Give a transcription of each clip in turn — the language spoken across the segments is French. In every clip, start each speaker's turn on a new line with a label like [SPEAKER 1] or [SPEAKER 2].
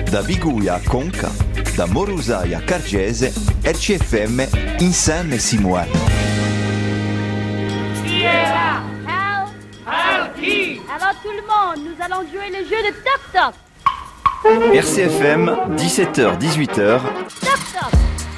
[SPEAKER 1] Da Biguia a Conca, da Morusai a Cargese, RCFM insieme si muove.
[SPEAKER 2] Qui est là?
[SPEAKER 3] Al qui?
[SPEAKER 2] Alors tout le monde, nous allons jouer le jeu de Toc Toc.
[SPEAKER 1] RCFM, 17h-18h.
[SPEAKER 2] Toc Toc.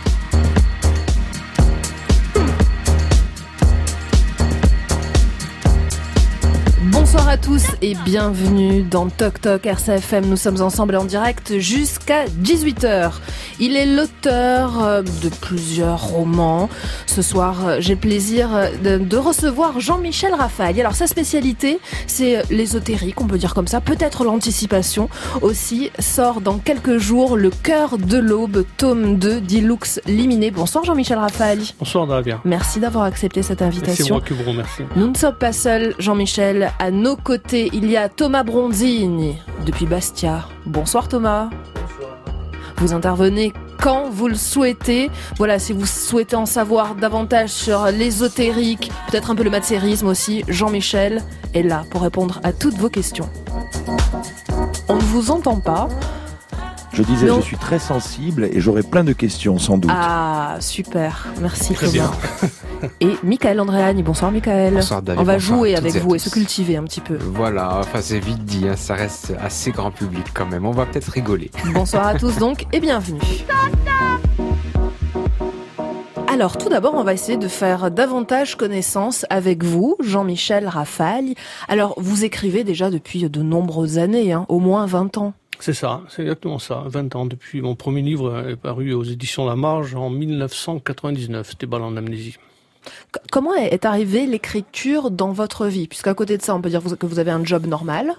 [SPEAKER 4] Bonsoir à tous et bienvenue dans Toc Toc RCFM. Nous sommes ensemble en direct jusqu'à 18h. Il est l'auteur de plusieurs romans. Ce soir, j'ai le plaisir de recevoir Jean-Michel Raffaali. Alors sa spécialité, c'est l'ésotérique, on peut dire comme ça, peut-être l'anticipation aussi. Sort dans quelques jours Le Cœur de l'Aube, tome 2, Dilux Liminé. Bonsoir Jean-Michel Raffaali.
[SPEAKER 5] Bonsoir Davia.
[SPEAKER 4] Merci d'avoir accepté cette invitation.
[SPEAKER 5] C'est moi qui vous remercie.
[SPEAKER 4] Nous ne sommes pas seuls, Jean-Michel. À nos côtés, il y a Thomas Bronzini, depuis Bastia. Bonsoir Thomas.
[SPEAKER 5] Bonsoir.
[SPEAKER 4] Vous intervenez quand vous le souhaitez. Voilà, si vous souhaitez en savoir davantage sur l'ésotérique, peut-être un peu le matsérisme aussi, Jean-Michel est là pour répondre à toutes vos questions. On ne vous entend pas.
[SPEAKER 6] Je disais,
[SPEAKER 4] Non.
[SPEAKER 6] je suis très sensible et j'aurai plein de questions sans doute.
[SPEAKER 4] Ah, super. Merci
[SPEAKER 5] Très
[SPEAKER 4] Thomas.
[SPEAKER 5] bien.
[SPEAKER 4] Et Michael Andréani. Bonsoir Michael.
[SPEAKER 7] Bonsoir David.
[SPEAKER 4] On va
[SPEAKER 7] Bonsoir
[SPEAKER 4] jouer
[SPEAKER 7] à toutes
[SPEAKER 4] avec
[SPEAKER 7] et à
[SPEAKER 4] vous et
[SPEAKER 7] tous.
[SPEAKER 4] se cultiver un petit peu.
[SPEAKER 7] Voilà, enfin c'est vite dit, hein, ça reste assez grand public quand même. On va peut-être rigoler.
[SPEAKER 4] Bonsoir à tous donc et bienvenue. Alors tout d'abord, on va essayer de faire davantage connaissance avec vous, Jean-Michel Raffaali. Alors vous écrivez déjà depuis de nombreuses années, au moins 20 ans.
[SPEAKER 5] C'est ça, c'est exactement ça. 20 ans depuis mon premier livre est paru aux éditions La Marge en 1999. C'était Bal en amnésie.
[SPEAKER 4] Comment est arrivée l'écriture dans votre vie? Puisqu'à côté de ça, on peut dire que vous avez un job normal.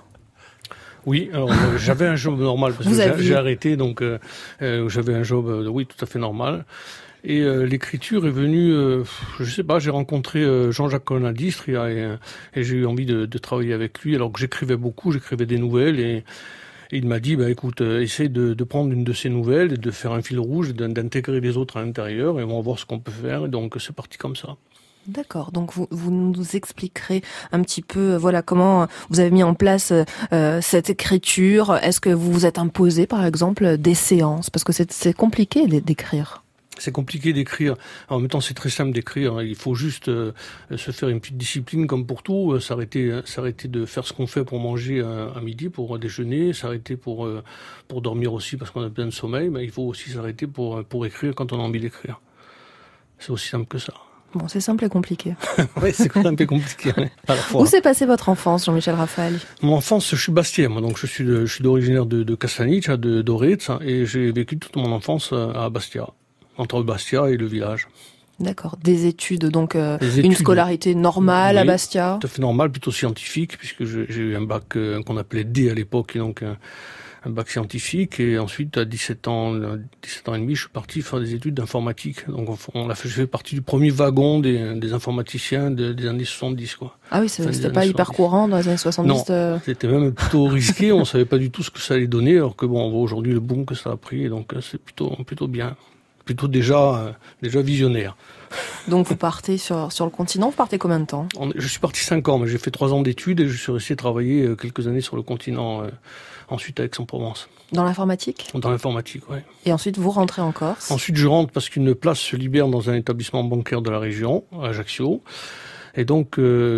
[SPEAKER 5] Oui, alors j'avais un job normal parce
[SPEAKER 4] Vous
[SPEAKER 5] que
[SPEAKER 4] aviez-
[SPEAKER 5] j'ai arrêté, donc j'avais un job, oui, tout à fait normal. Et l'écriture est venue, je sais pas, j'ai rencontré Jean-Jacques Conadistre et j'ai eu envie de travailler avec lui. Alors que j'écrivais beaucoup, j'écrivais des nouvelles et il m'a dit, écoute, essaye de prendre une de ces nouvelles et de faire un fil rouge, et d'intégrer les autres à l'intérieur et on va voir ce qu'on peut faire. Et donc c'est parti comme ça.
[SPEAKER 4] D'accord, donc vous nous expliquerez un petit peu voilà comment vous avez mis en place cette écriture. Est-ce que vous vous êtes imposé par exemple des séances? Parce que c'est compliqué d'écrire.
[SPEAKER 5] C'est compliqué d'écrire. En même temps, c'est très simple d'écrire. Il faut juste se faire une petite discipline comme pour tout. S'arrêter de faire ce qu'on fait pour manger à midi, pour déjeuner. S'arrêter pour dormir aussi parce qu'on a besoin de sommeil. Mais il faut aussi s'arrêter pour écrire quand on a envie d'écrire. C'est aussi simple que ça.
[SPEAKER 4] Bon, c'est simple et compliqué.
[SPEAKER 5] Oui, c'est quand même un peu compliqué à la fois.
[SPEAKER 4] Où s'est passée votre enfance, Jean-Michel Raffaali?
[SPEAKER 5] Mon enfance, je suis bastien, moi, donc je suis d'originaire de Castanic, de Doretz, et j'ai vécu toute mon enfance à Bastia, entre Bastia et le village.
[SPEAKER 4] D'accord, des études, donc
[SPEAKER 5] Des
[SPEAKER 4] une
[SPEAKER 5] études.
[SPEAKER 4] scolarité normale à
[SPEAKER 5] Oui,
[SPEAKER 4] Bastia.
[SPEAKER 5] Tout à fait normal, plutôt scientifique, puisque j'ai eu un bac qu'on appelait D à l'époque, et donc un bac scientifique, et ensuite à 17 ans et demi, je suis parti faire des études d'informatique. Donc je fais partie du premier wagon des informaticiens des années 70, quoi.
[SPEAKER 4] Ah oui,
[SPEAKER 5] Fin des
[SPEAKER 4] c'était
[SPEAKER 5] années
[SPEAKER 4] pas hyper
[SPEAKER 5] 70.
[SPEAKER 4] courant dans les années 70.
[SPEAKER 5] Non, c'était même plutôt risqué, on savait pas du tout ce que ça allait donner, alors que bon, on voit aujourd'hui le boom que ça a pris, et donc c'est plutôt bien. Plutôt déjà visionnaire.
[SPEAKER 4] Donc vous partez sur le continent, vous partez combien de temps?
[SPEAKER 5] Je suis parti 5 ans, mais j'ai fait 3 ans d'études et je suis resté travailler quelques années sur le continent, ensuite à Aix-en-Provence.
[SPEAKER 4] Dans l'informatique?
[SPEAKER 5] Dans l'informatique, oui.
[SPEAKER 4] Et ensuite vous rentrez en Corse?
[SPEAKER 5] Ensuite, je rentre parce qu'une place se libère dans un établissement bancaire de la région, à Ajaccio. Et donc,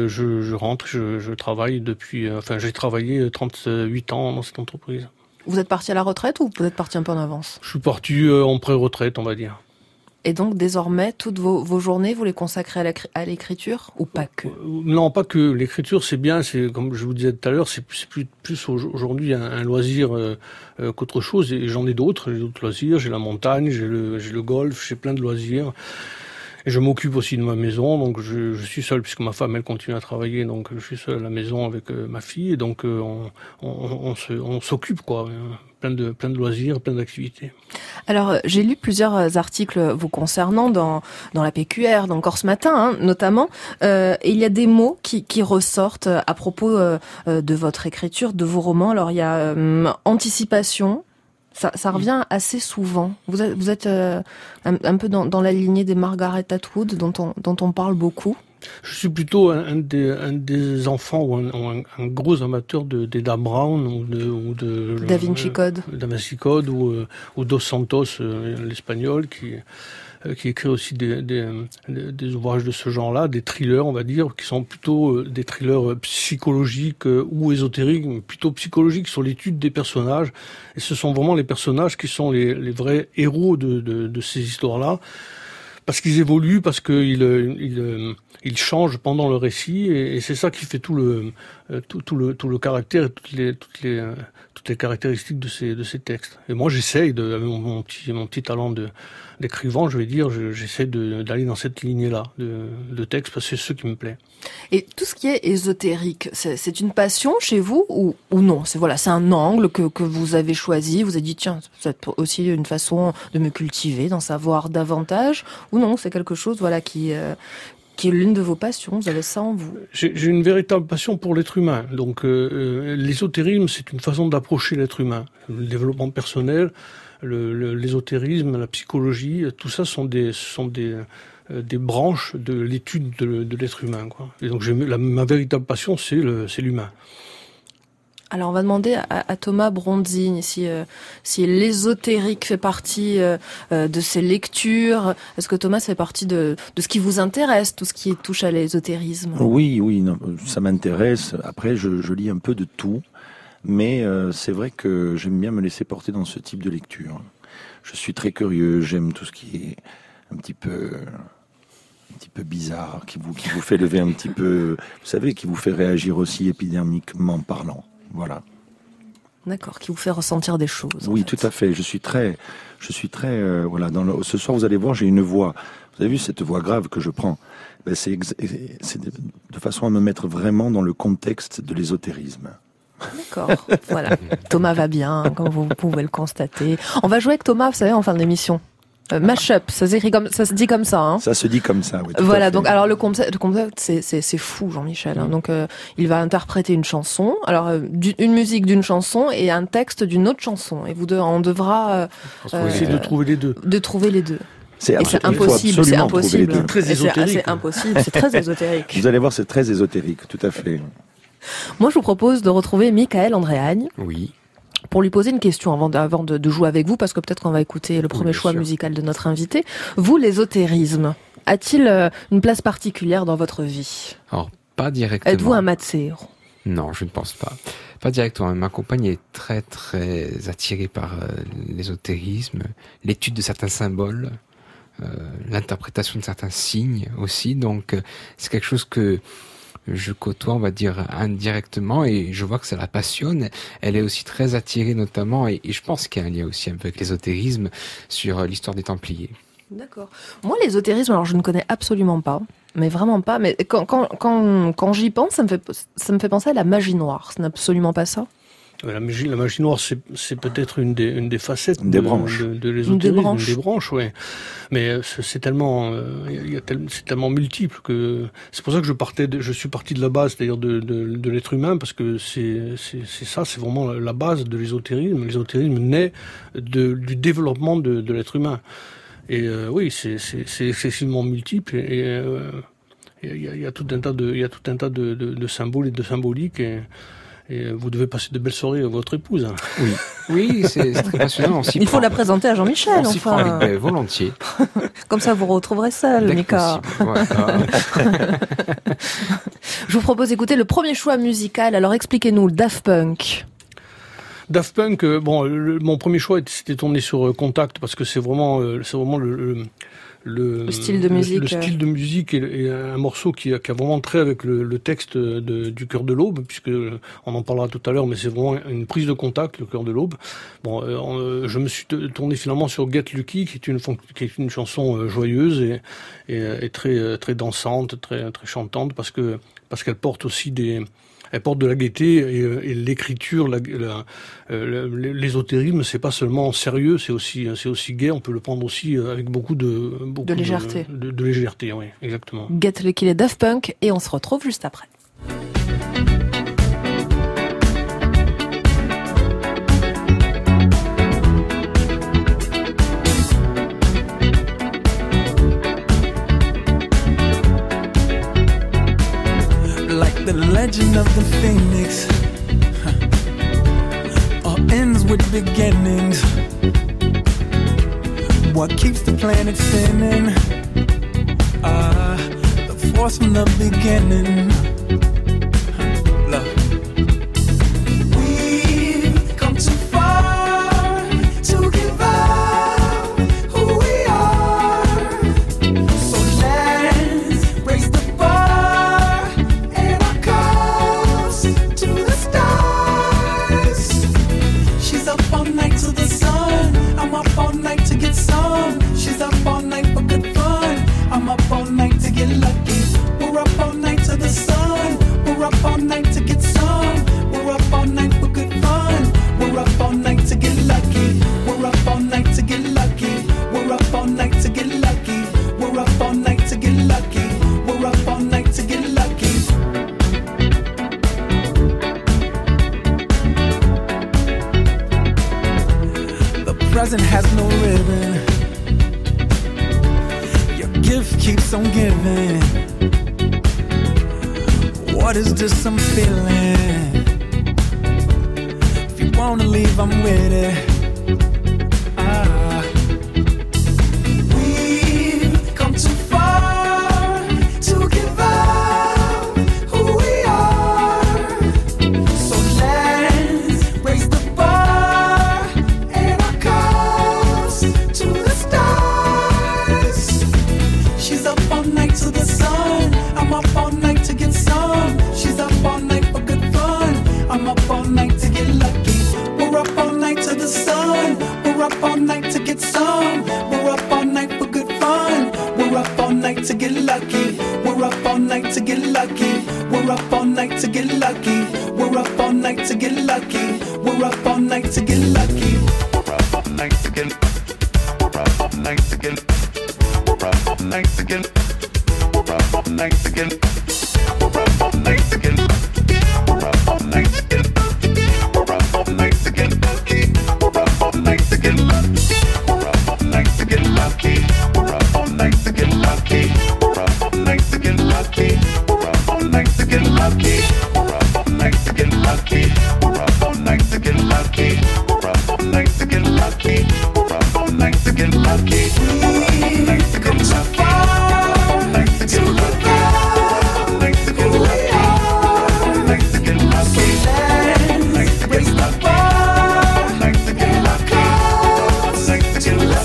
[SPEAKER 5] je rentre, je travaille depuis... j'ai travaillé 38 ans dans cette entreprise.
[SPEAKER 4] Vous êtes parti à la retraite ou vous êtes parti un peu en avance?
[SPEAKER 5] Je suis parti en pré-retraite, on va dire.
[SPEAKER 4] Et donc désormais, toutes vos journées, vous les consacrez à l'écriture ou pas que?
[SPEAKER 5] Non, pas que. L'écriture, c'est bien. C'est comme je vous disais tout à l'heure, c'est plus aujourd'hui un loisir qu'autre chose. Et j'en ai d'autres. J'ai d'autres loisirs. J'ai la montagne, j'ai le golf, j'ai plein de loisirs. Et je m'occupe aussi de ma maison. Donc je suis seul puisque ma femme elle continue à travailler. Donc je suis seul à la maison avec ma fille. Et donc on s'occupe quoi. Plein de loisirs, plein d'activités.
[SPEAKER 4] Alors, j'ai lu plusieurs articles vous concernant dans la PQR, dans Corse Matin, notamment. Et il y a des mots qui ressortent à propos de votre écriture, de vos romans. Alors, il y a anticipation. Ça revient assez souvent. Vous êtes un peu dans la lignée des Margaret Atwood, dont on parle beaucoup.
[SPEAKER 5] Je suis plutôt un des enfants ou un gros amateur d'Eda Brown ou de
[SPEAKER 4] Da Vinci Code.
[SPEAKER 5] Da Vinci Code ou Dos Santos, l'espagnol, qui écrit aussi des ouvrages de ce genre-là, des thrillers, on va dire, qui sont plutôt des thrillers psychologiques ou ésotériques, mais plutôt psychologiques sur l'étude des personnages. Et ce sont vraiment les personnages qui sont les vrais héros de ces histoires-là, parce qu'ils évoluent, parce qu'ils changent pendant le récit, et c'est ça qui fait tout le caractère et toutes les caractéristiques de ces textes. Et moi, j'essaye avec mon petit talent d'écrivain, je vais dire, j'essaie d'aller dans cette lignée-là de texte, parce que c'est ce qui me plaît.
[SPEAKER 4] Et tout ce qui est ésotérique, c'est une passion chez vous ou non? C'est un angle que vous avez choisi, vous avez dit tiens, c'est aussi une façon de me cultiver, d'en savoir davantage, ou non, c'est quelque chose qui est l'une de vos passions, vous avez ça en vous?
[SPEAKER 5] J'ai une véritable passion pour l'être humain. Donc l'ésotérisme, c'est une façon d'approcher l'être humain. Le développement personnel, l'ésotérisme, la psychologie, tout ça sont des branches de l'étude de l'être humain, quoi. Et donc ma véritable passion, c'est l'humain.
[SPEAKER 4] Alors on va demander à Thomas Bronzini si l'ésotérique fait partie de ses lectures. Est-ce que Thomas fait partie de ce qui vous intéresse, tout ce qui touche à l'ésotérisme?
[SPEAKER 6] Oui, non, ça m'intéresse. Après, je lis un peu de tout, mais c'est vrai que j'aime bien me laisser porter dans ce type de lecture. Je suis très curieux, j'aime tout ce qui est un petit peu bizarre, qui vous fait lever un petit peu, vous savez, qui vous fait réagir aussi épidermiquement parlant. Voilà.
[SPEAKER 4] D'accord, qui vous fait ressentir des choses.
[SPEAKER 6] Oui, tout à fait. Je suis très, voilà. Ce soir, vous allez voir, j'ai une voix. Vous avez vu cette voix grave que je prends? C'est de façon à me mettre vraiment dans le contexte de l'ésotérisme.
[SPEAKER 4] D'accord, voilà. Thomas va bien, comme vous pouvez le constater. On va jouer avec Thomas, vous savez, en fin d'émission. Mash-up, ça se dit comme ça, hein.
[SPEAKER 6] Ça se dit comme ça, oui.
[SPEAKER 4] Voilà, donc alors le concept c'est fou, Jean-Michel. Hein. Donc il va interpréter une chanson, alors une musique d'une chanson et un texte d'une autre chanson, et on devra
[SPEAKER 5] essayer de trouver les deux.
[SPEAKER 4] C'est impossible, c'est impossible.
[SPEAKER 5] C'est très ésotérique.
[SPEAKER 4] C'est impossible, c'est très ésotérique.
[SPEAKER 6] Vous allez voir, c'est très ésotérique, tout à fait.
[SPEAKER 4] Moi, je vous propose de retrouver Michael Andréagne.
[SPEAKER 7] Oui.
[SPEAKER 4] Pour lui poser une question avant de jouer avec vous, parce que peut-être qu'on va écouter le premier choix musical de notre invité. Vous, l'ésotérisme, a-t-il une place particulière dans votre vie?
[SPEAKER 7] Alors, pas directement.
[SPEAKER 4] Êtes-vous un matzéro?
[SPEAKER 7] Non, je ne pense pas. Pas directement. Ma compagne est très, très attirée par l'ésotérisme, l'étude de certains symboles, l'interprétation de certains signes aussi. Donc, c'est quelque chose que je côtoie, on va dire, indirectement, et je vois que ça la passionne. Elle est aussi très attirée, notamment, et je pense qu'il y a un lien aussi un peu avec l'ésotérisme sur l'histoire des Templiers.
[SPEAKER 4] D'accord. Moi, l'ésotérisme, alors je ne connais absolument pas, mais vraiment pas. Mais quand j'y pense, ça me fait penser à la magie noire. Ce n'est absolument pas ça.
[SPEAKER 5] La magie noire, c'est peut-être une des facettes
[SPEAKER 6] des branches
[SPEAKER 5] de l'ésotérisme, des branches, ouais. Mais c'est tellement, c'est tellement multiple que c'est pour ça que je suis parti de la base, c'est-à-dire de l'être humain, parce que c'est vraiment la base de l'ésotérisme. L'ésotérisme naît du développement de l'être humain. Et oui, c'est excessivement multiple, et il y a tout un tas de symboles et de symboliques, et vous devez passer de belles soirées à votre épouse.
[SPEAKER 7] Oui, c'est très passionnant.
[SPEAKER 4] Il faut la présenter à Jean-Michel,
[SPEAKER 7] on s'y prend avec volontiers.
[SPEAKER 4] Comme ça, vous retrouverez seul, Mika. Je vous propose d'écouter le premier choix musical. Alors, expliquez-nous, Daft Punk.
[SPEAKER 5] Daft Punk, mon premier choix c'était tourné sur Contact, parce que c'est vraiment le
[SPEAKER 4] style de musique.
[SPEAKER 5] Le style de musique et un morceau qui a vraiment trait avec le texte du Cœur de l'Aube, puisque on en parlera tout à l'heure, mais c'est vraiment une prise de contact, le Cœur de l'Aube. Je me suis tourné finalement sur Get Lucky, qui est une chanson joyeuse et très très dansante, très très chantante, parce qu'elle porte aussi elle porte de la gaieté, et l'écriture, l'ésotérisme, c'est pas seulement sérieux, c'est aussi gai. On peut le prendre aussi avec beaucoup de
[SPEAKER 4] légèreté.
[SPEAKER 5] De légèreté, oui, exactement.
[SPEAKER 4] Get Lucky, les Daft Punk, et on se retrouve juste après.
[SPEAKER 8] rising of the phoenix all ends with beginnings. What keeps the planet spinning? The force from the beginning. Love. We've come too far to give up who we are. So let's raise the bar and our cups to the stars. She's up all night to the sun. I'm up all night to get some. She's up all night for good fun. I'm up all night to get lucky. We're up all night to the sun. We're up all night to get some. We're up all night for good fun. We're up all night to get lucky. We're up all night to get lucky. We're up all night to get lucky. We're up all night to get lucky. We're up all night to get lucky. The present has no ribbon. Your gift keeps on giving. What is this I'm feeling? If you wanna leave, I'm with it. We've come too far to give up who we are. So let's raise the bar and our cups to the stars. She's up all night to the sun. I'm up all night to get some. She's up all night for good fun. I'm up all night to get lucky. We're up all night to the sun. We're up all night to get some. We're up all night for good fun. We're up all night to get lucky. We're up all night to get lucky. We're up all night to get lucky. We're up all night to get lucky. We're up all night to get lucky. We're up all night to get. We're up all night to get. We're up all night to get. We're up all night to get. We're up all night to get. We're up all night to get. We're up all night to get lucky. We're up all night to get lucky. We're up all night to get lucky. We're up all night to get lucky. We're up all night to get lucky. We're up all night to get lucky. We're up all night to get lucky. We're up all night to get lucky. We're up all night to get lucky. We're up all night to get lucky. We're up all night to get lucky. To give up who we are. So let's raise the bar and our cups to the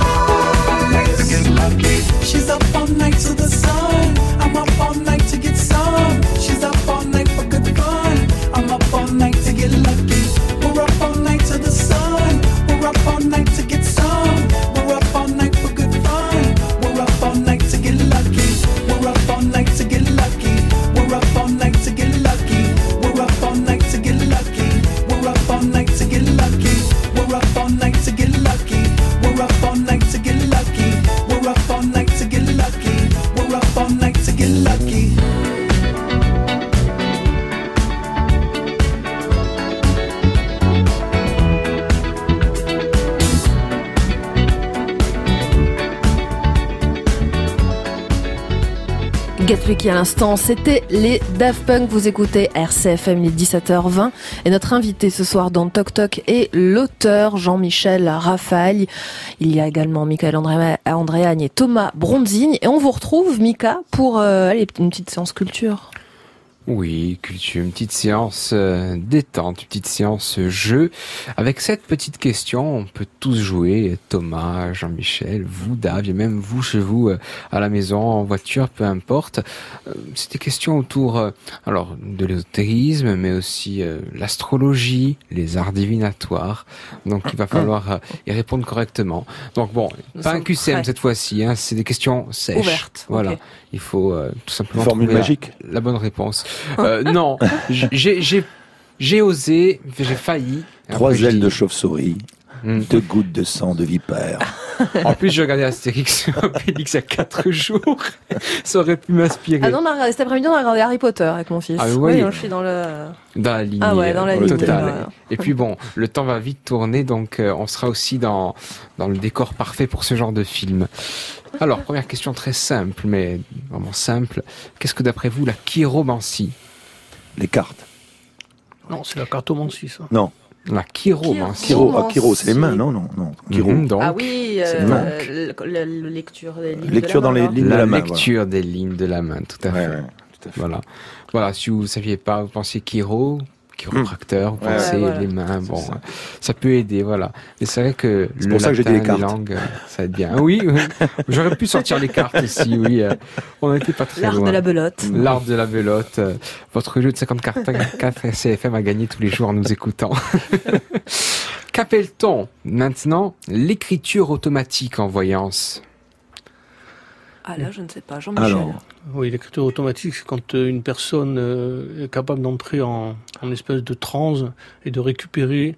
[SPEAKER 8] stars. She's up all night to the sun. I'm up all night to get some. She's up all night for good fun. I'm up all night to get lucky. We're up all night to the sun. We're up all night to get some. We're up all night for good fun. We're up all night to get lucky. We're up all night to get lucky. We're up all night to get lucky. We're up all night to get lucky. We're up all night to get lucky. We're up all night to get lucky. We're up all night to get lucky. We're up all night to get lucky. We're up all night to get lucky.
[SPEAKER 4] Get Lucky à l'instant, c'était les Daft Punk. Vous écoutez RCFM, il est 17h20 et notre invité ce soir dans Toc Toc est l'auteur Jean-Michel Raffaille. Il y a également Michael Andréagne et Thomas Bronzine et on vous retrouve Mika pour une petite séance culture.
[SPEAKER 7] Oui, culture, une petite séance détente, une petite séance jeu. Avec cette petite question, on peut tous jouer, Thomas, Jean-Michel, vous, Dave, et même vous chez vous, à la maison, en voiture, peu importe. C'est des questions autour alors de l'ésotérisme, mais aussi l'astrologie, les arts divinatoires. Donc il va falloir y répondre correctement. Donc bon, pas un QCM cette fois-ci, hein, c'est des questions sèches.
[SPEAKER 4] Ouvertes.
[SPEAKER 7] Voilà,
[SPEAKER 4] Okay.
[SPEAKER 7] Il faut tout simplement
[SPEAKER 6] Formule
[SPEAKER 7] trouver
[SPEAKER 6] magique.
[SPEAKER 7] la bonne réponse. Non, j'ai osé, j'ai failli.
[SPEAKER 6] 3 ailes de chauve-souris, 2 gouttes de sang de vipère.
[SPEAKER 7] En plus, j'ai regardé Astérix Obélix il y a 4 jours. Ça aurait pu m'inspirer.
[SPEAKER 4] Ah non, on a regardé, cet après-midi, on a regardé Harry Potter avec mon fils.
[SPEAKER 7] Ah oui.
[SPEAKER 4] Je suis dans le...
[SPEAKER 7] Dans la ligne.
[SPEAKER 4] Ah ouais, dans la ligne.
[SPEAKER 7] Totale. Et puis bon, le temps va vite tourner, donc on sera aussi dans le décor parfait pour ce genre de film. Alors, première question très simple, mais vraiment simple. Qu'est-ce que d'après vous, la chiromancie ?
[SPEAKER 6] Les cartes.
[SPEAKER 5] Non, c'est la cartomancie, ça.
[SPEAKER 6] Non.
[SPEAKER 7] La chiromancie.
[SPEAKER 6] Chiro, c'est les mains, non. Chiro.
[SPEAKER 7] Donc,
[SPEAKER 4] Ah oui,
[SPEAKER 6] C'est les mains.
[SPEAKER 4] la lecture des lignes
[SPEAKER 6] Lecture
[SPEAKER 4] de la
[SPEAKER 6] dans
[SPEAKER 4] main,
[SPEAKER 6] les lignes de
[SPEAKER 7] la
[SPEAKER 6] la main.
[SPEAKER 7] lecture des lignes de la main, tout à fait.
[SPEAKER 6] Ouais, tout à fait.
[SPEAKER 7] Voilà, si vous ne saviez pas, vous pensiez chiropracteur, vous pensez
[SPEAKER 4] voilà.
[SPEAKER 7] les mains,
[SPEAKER 6] C'est
[SPEAKER 7] bon,
[SPEAKER 6] ça.
[SPEAKER 7] ça peut aider, voilà. Mais c'est vrai que
[SPEAKER 6] C'est
[SPEAKER 7] le
[SPEAKER 6] pour ça que j'ai dit
[SPEAKER 7] latin,
[SPEAKER 6] les cartes.
[SPEAKER 7] langues, ça aide bien. Oui, j'aurais pu sortir les cartes aussi, oui. On n'était pas très
[SPEAKER 4] L'art
[SPEAKER 7] loin.
[SPEAKER 4] de la belote.
[SPEAKER 7] L'art de la belote. Votre jeu de 54 RCFM a gagné tous les jours en nous écoutant. Qu'appelle-t-on maintenant l'écriture automatique en voyance?
[SPEAKER 4] Ah là, je ne sais pas, Jean-Michel.
[SPEAKER 6] Alors,
[SPEAKER 5] Oui, l'écriture automatique, c'est quand une personne est capable d'entrer en espèce de transe et de récupérer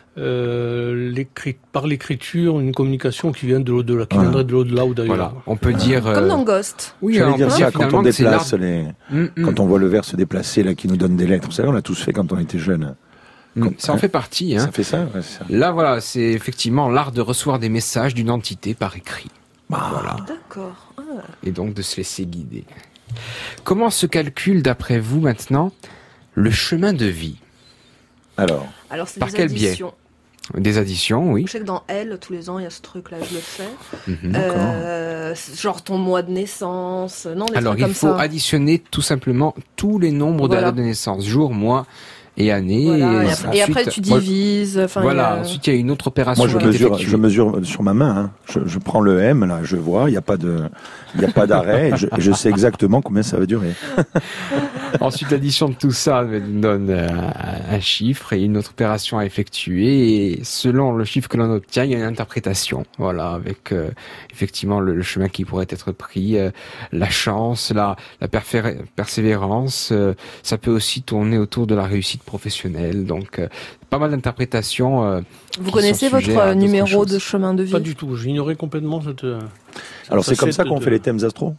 [SPEAKER 5] par l'écriture une communication qui vient de l'au-delà, qui viendrait de l'au-delà ou d'ailleurs.
[SPEAKER 7] Voilà, on peut dire...
[SPEAKER 4] Comme dans Ghost.
[SPEAKER 7] Oui,
[SPEAKER 6] j'allais
[SPEAKER 7] on
[SPEAKER 6] dire
[SPEAKER 7] peut
[SPEAKER 6] ça, quand
[SPEAKER 7] finalement
[SPEAKER 6] on
[SPEAKER 7] que c'est
[SPEAKER 6] déplace
[SPEAKER 7] l'art-
[SPEAKER 6] quand on voit le verre se déplacer, là, qui nous donne des lettres. Vous savez, on l'a tous fait quand on était jeune.
[SPEAKER 7] Ça en fait partie. Hein.
[SPEAKER 6] Ça fait ça, ouais, c'est ça.
[SPEAKER 7] Là, voilà, c'est effectivement l'art de recevoir des messages d'une entité par écrit. Voilà.
[SPEAKER 4] D'accord. Ah.
[SPEAKER 7] Et donc de se laisser guider. Comment se calcule, d'après vous, maintenant, le chemin de vie?
[SPEAKER 6] Alors,
[SPEAKER 4] Alors, c'est
[SPEAKER 7] Par
[SPEAKER 4] des
[SPEAKER 7] quel biais
[SPEAKER 4] additions.
[SPEAKER 7] Des additions, oui.
[SPEAKER 4] Je sais que dans Elle, tous les ans, il y a ce truc-là, je le fais.
[SPEAKER 7] Mhm.
[SPEAKER 4] Genre ton mois de naissance, non, des
[SPEAKER 7] Alors,
[SPEAKER 4] trucs
[SPEAKER 7] il
[SPEAKER 4] comme
[SPEAKER 7] faut
[SPEAKER 4] ça.
[SPEAKER 7] additionner tout simplement tous les nombres de la
[SPEAKER 4] Voilà.
[SPEAKER 7] date de naissance, jour, mois et année.
[SPEAKER 4] Voilà,
[SPEAKER 7] Et
[SPEAKER 4] et après,
[SPEAKER 7] ensuite-
[SPEAKER 4] tu divises. Enfin,
[SPEAKER 7] Voilà,
[SPEAKER 4] il y a-
[SPEAKER 7] ensuite il y a une autre opération
[SPEAKER 6] moi, je
[SPEAKER 7] qui est
[SPEAKER 6] mesure,
[SPEAKER 7] effectuée.
[SPEAKER 6] je mesure sur ma main. Hein. Je prends le M, là, je vois, il n'y a pas d'arrêt. Je sais exactement combien ça va durer.
[SPEAKER 7] Ensuite, l'addition de tout ça nous donne un chiffre et une autre opération à effectuer. Et selon le chiffre que l'on obtient, il y a une interprétation. Voilà, avec effectivement le chemin qui pourrait être pris, la chance, la persévérance. Ça peut aussi tourner autour de la réussite professionnelle. Donc, pas mal d'interprétations.
[SPEAKER 4] Vous
[SPEAKER 7] qui
[SPEAKER 4] connaissez
[SPEAKER 7] sont sujets à
[SPEAKER 4] votre
[SPEAKER 7] d'autres
[SPEAKER 4] numéro
[SPEAKER 7] choses.
[SPEAKER 4] de chemin de vie?
[SPEAKER 5] Pas du tout, j'ignorais complètement cette...
[SPEAKER 6] Alors, c'est comme ça
[SPEAKER 5] facette
[SPEAKER 6] qu'on
[SPEAKER 5] de-
[SPEAKER 6] fait les thèmes astro?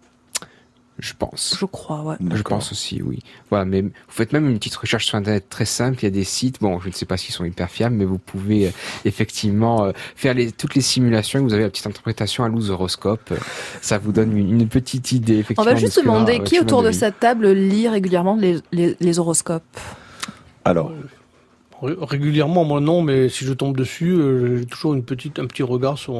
[SPEAKER 7] Je pense.
[SPEAKER 4] Je crois, ouais.
[SPEAKER 7] Je
[SPEAKER 6] D'accord.
[SPEAKER 7] pense aussi, oui. Voilà, mais vous faites même une petite recherche sur Internet très simple. Il y a des sites, bon, je ne sais pas s'ils sont hyper fiables, mais vous pouvez effectivement faire toutes les simulations. Vous avez la petite interprétation à l'horoscope. Ça vous donne une petite idée,
[SPEAKER 4] On
[SPEAKER 7] effectivement.
[SPEAKER 4] va
[SPEAKER 7] de
[SPEAKER 4] juste
[SPEAKER 7] ce que
[SPEAKER 4] demander
[SPEAKER 7] va,
[SPEAKER 4] qui
[SPEAKER 7] chemin
[SPEAKER 4] autour de
[SPEAKER 7] vie.
[SPEAKER 4] cette table lit régulièrement les horoscopes.
[SPEAKER 6] Alors,
[SPEAKER 5] Régulièrement, moi non, mais si je tombe dessus, j'ai toujours un petit regard sur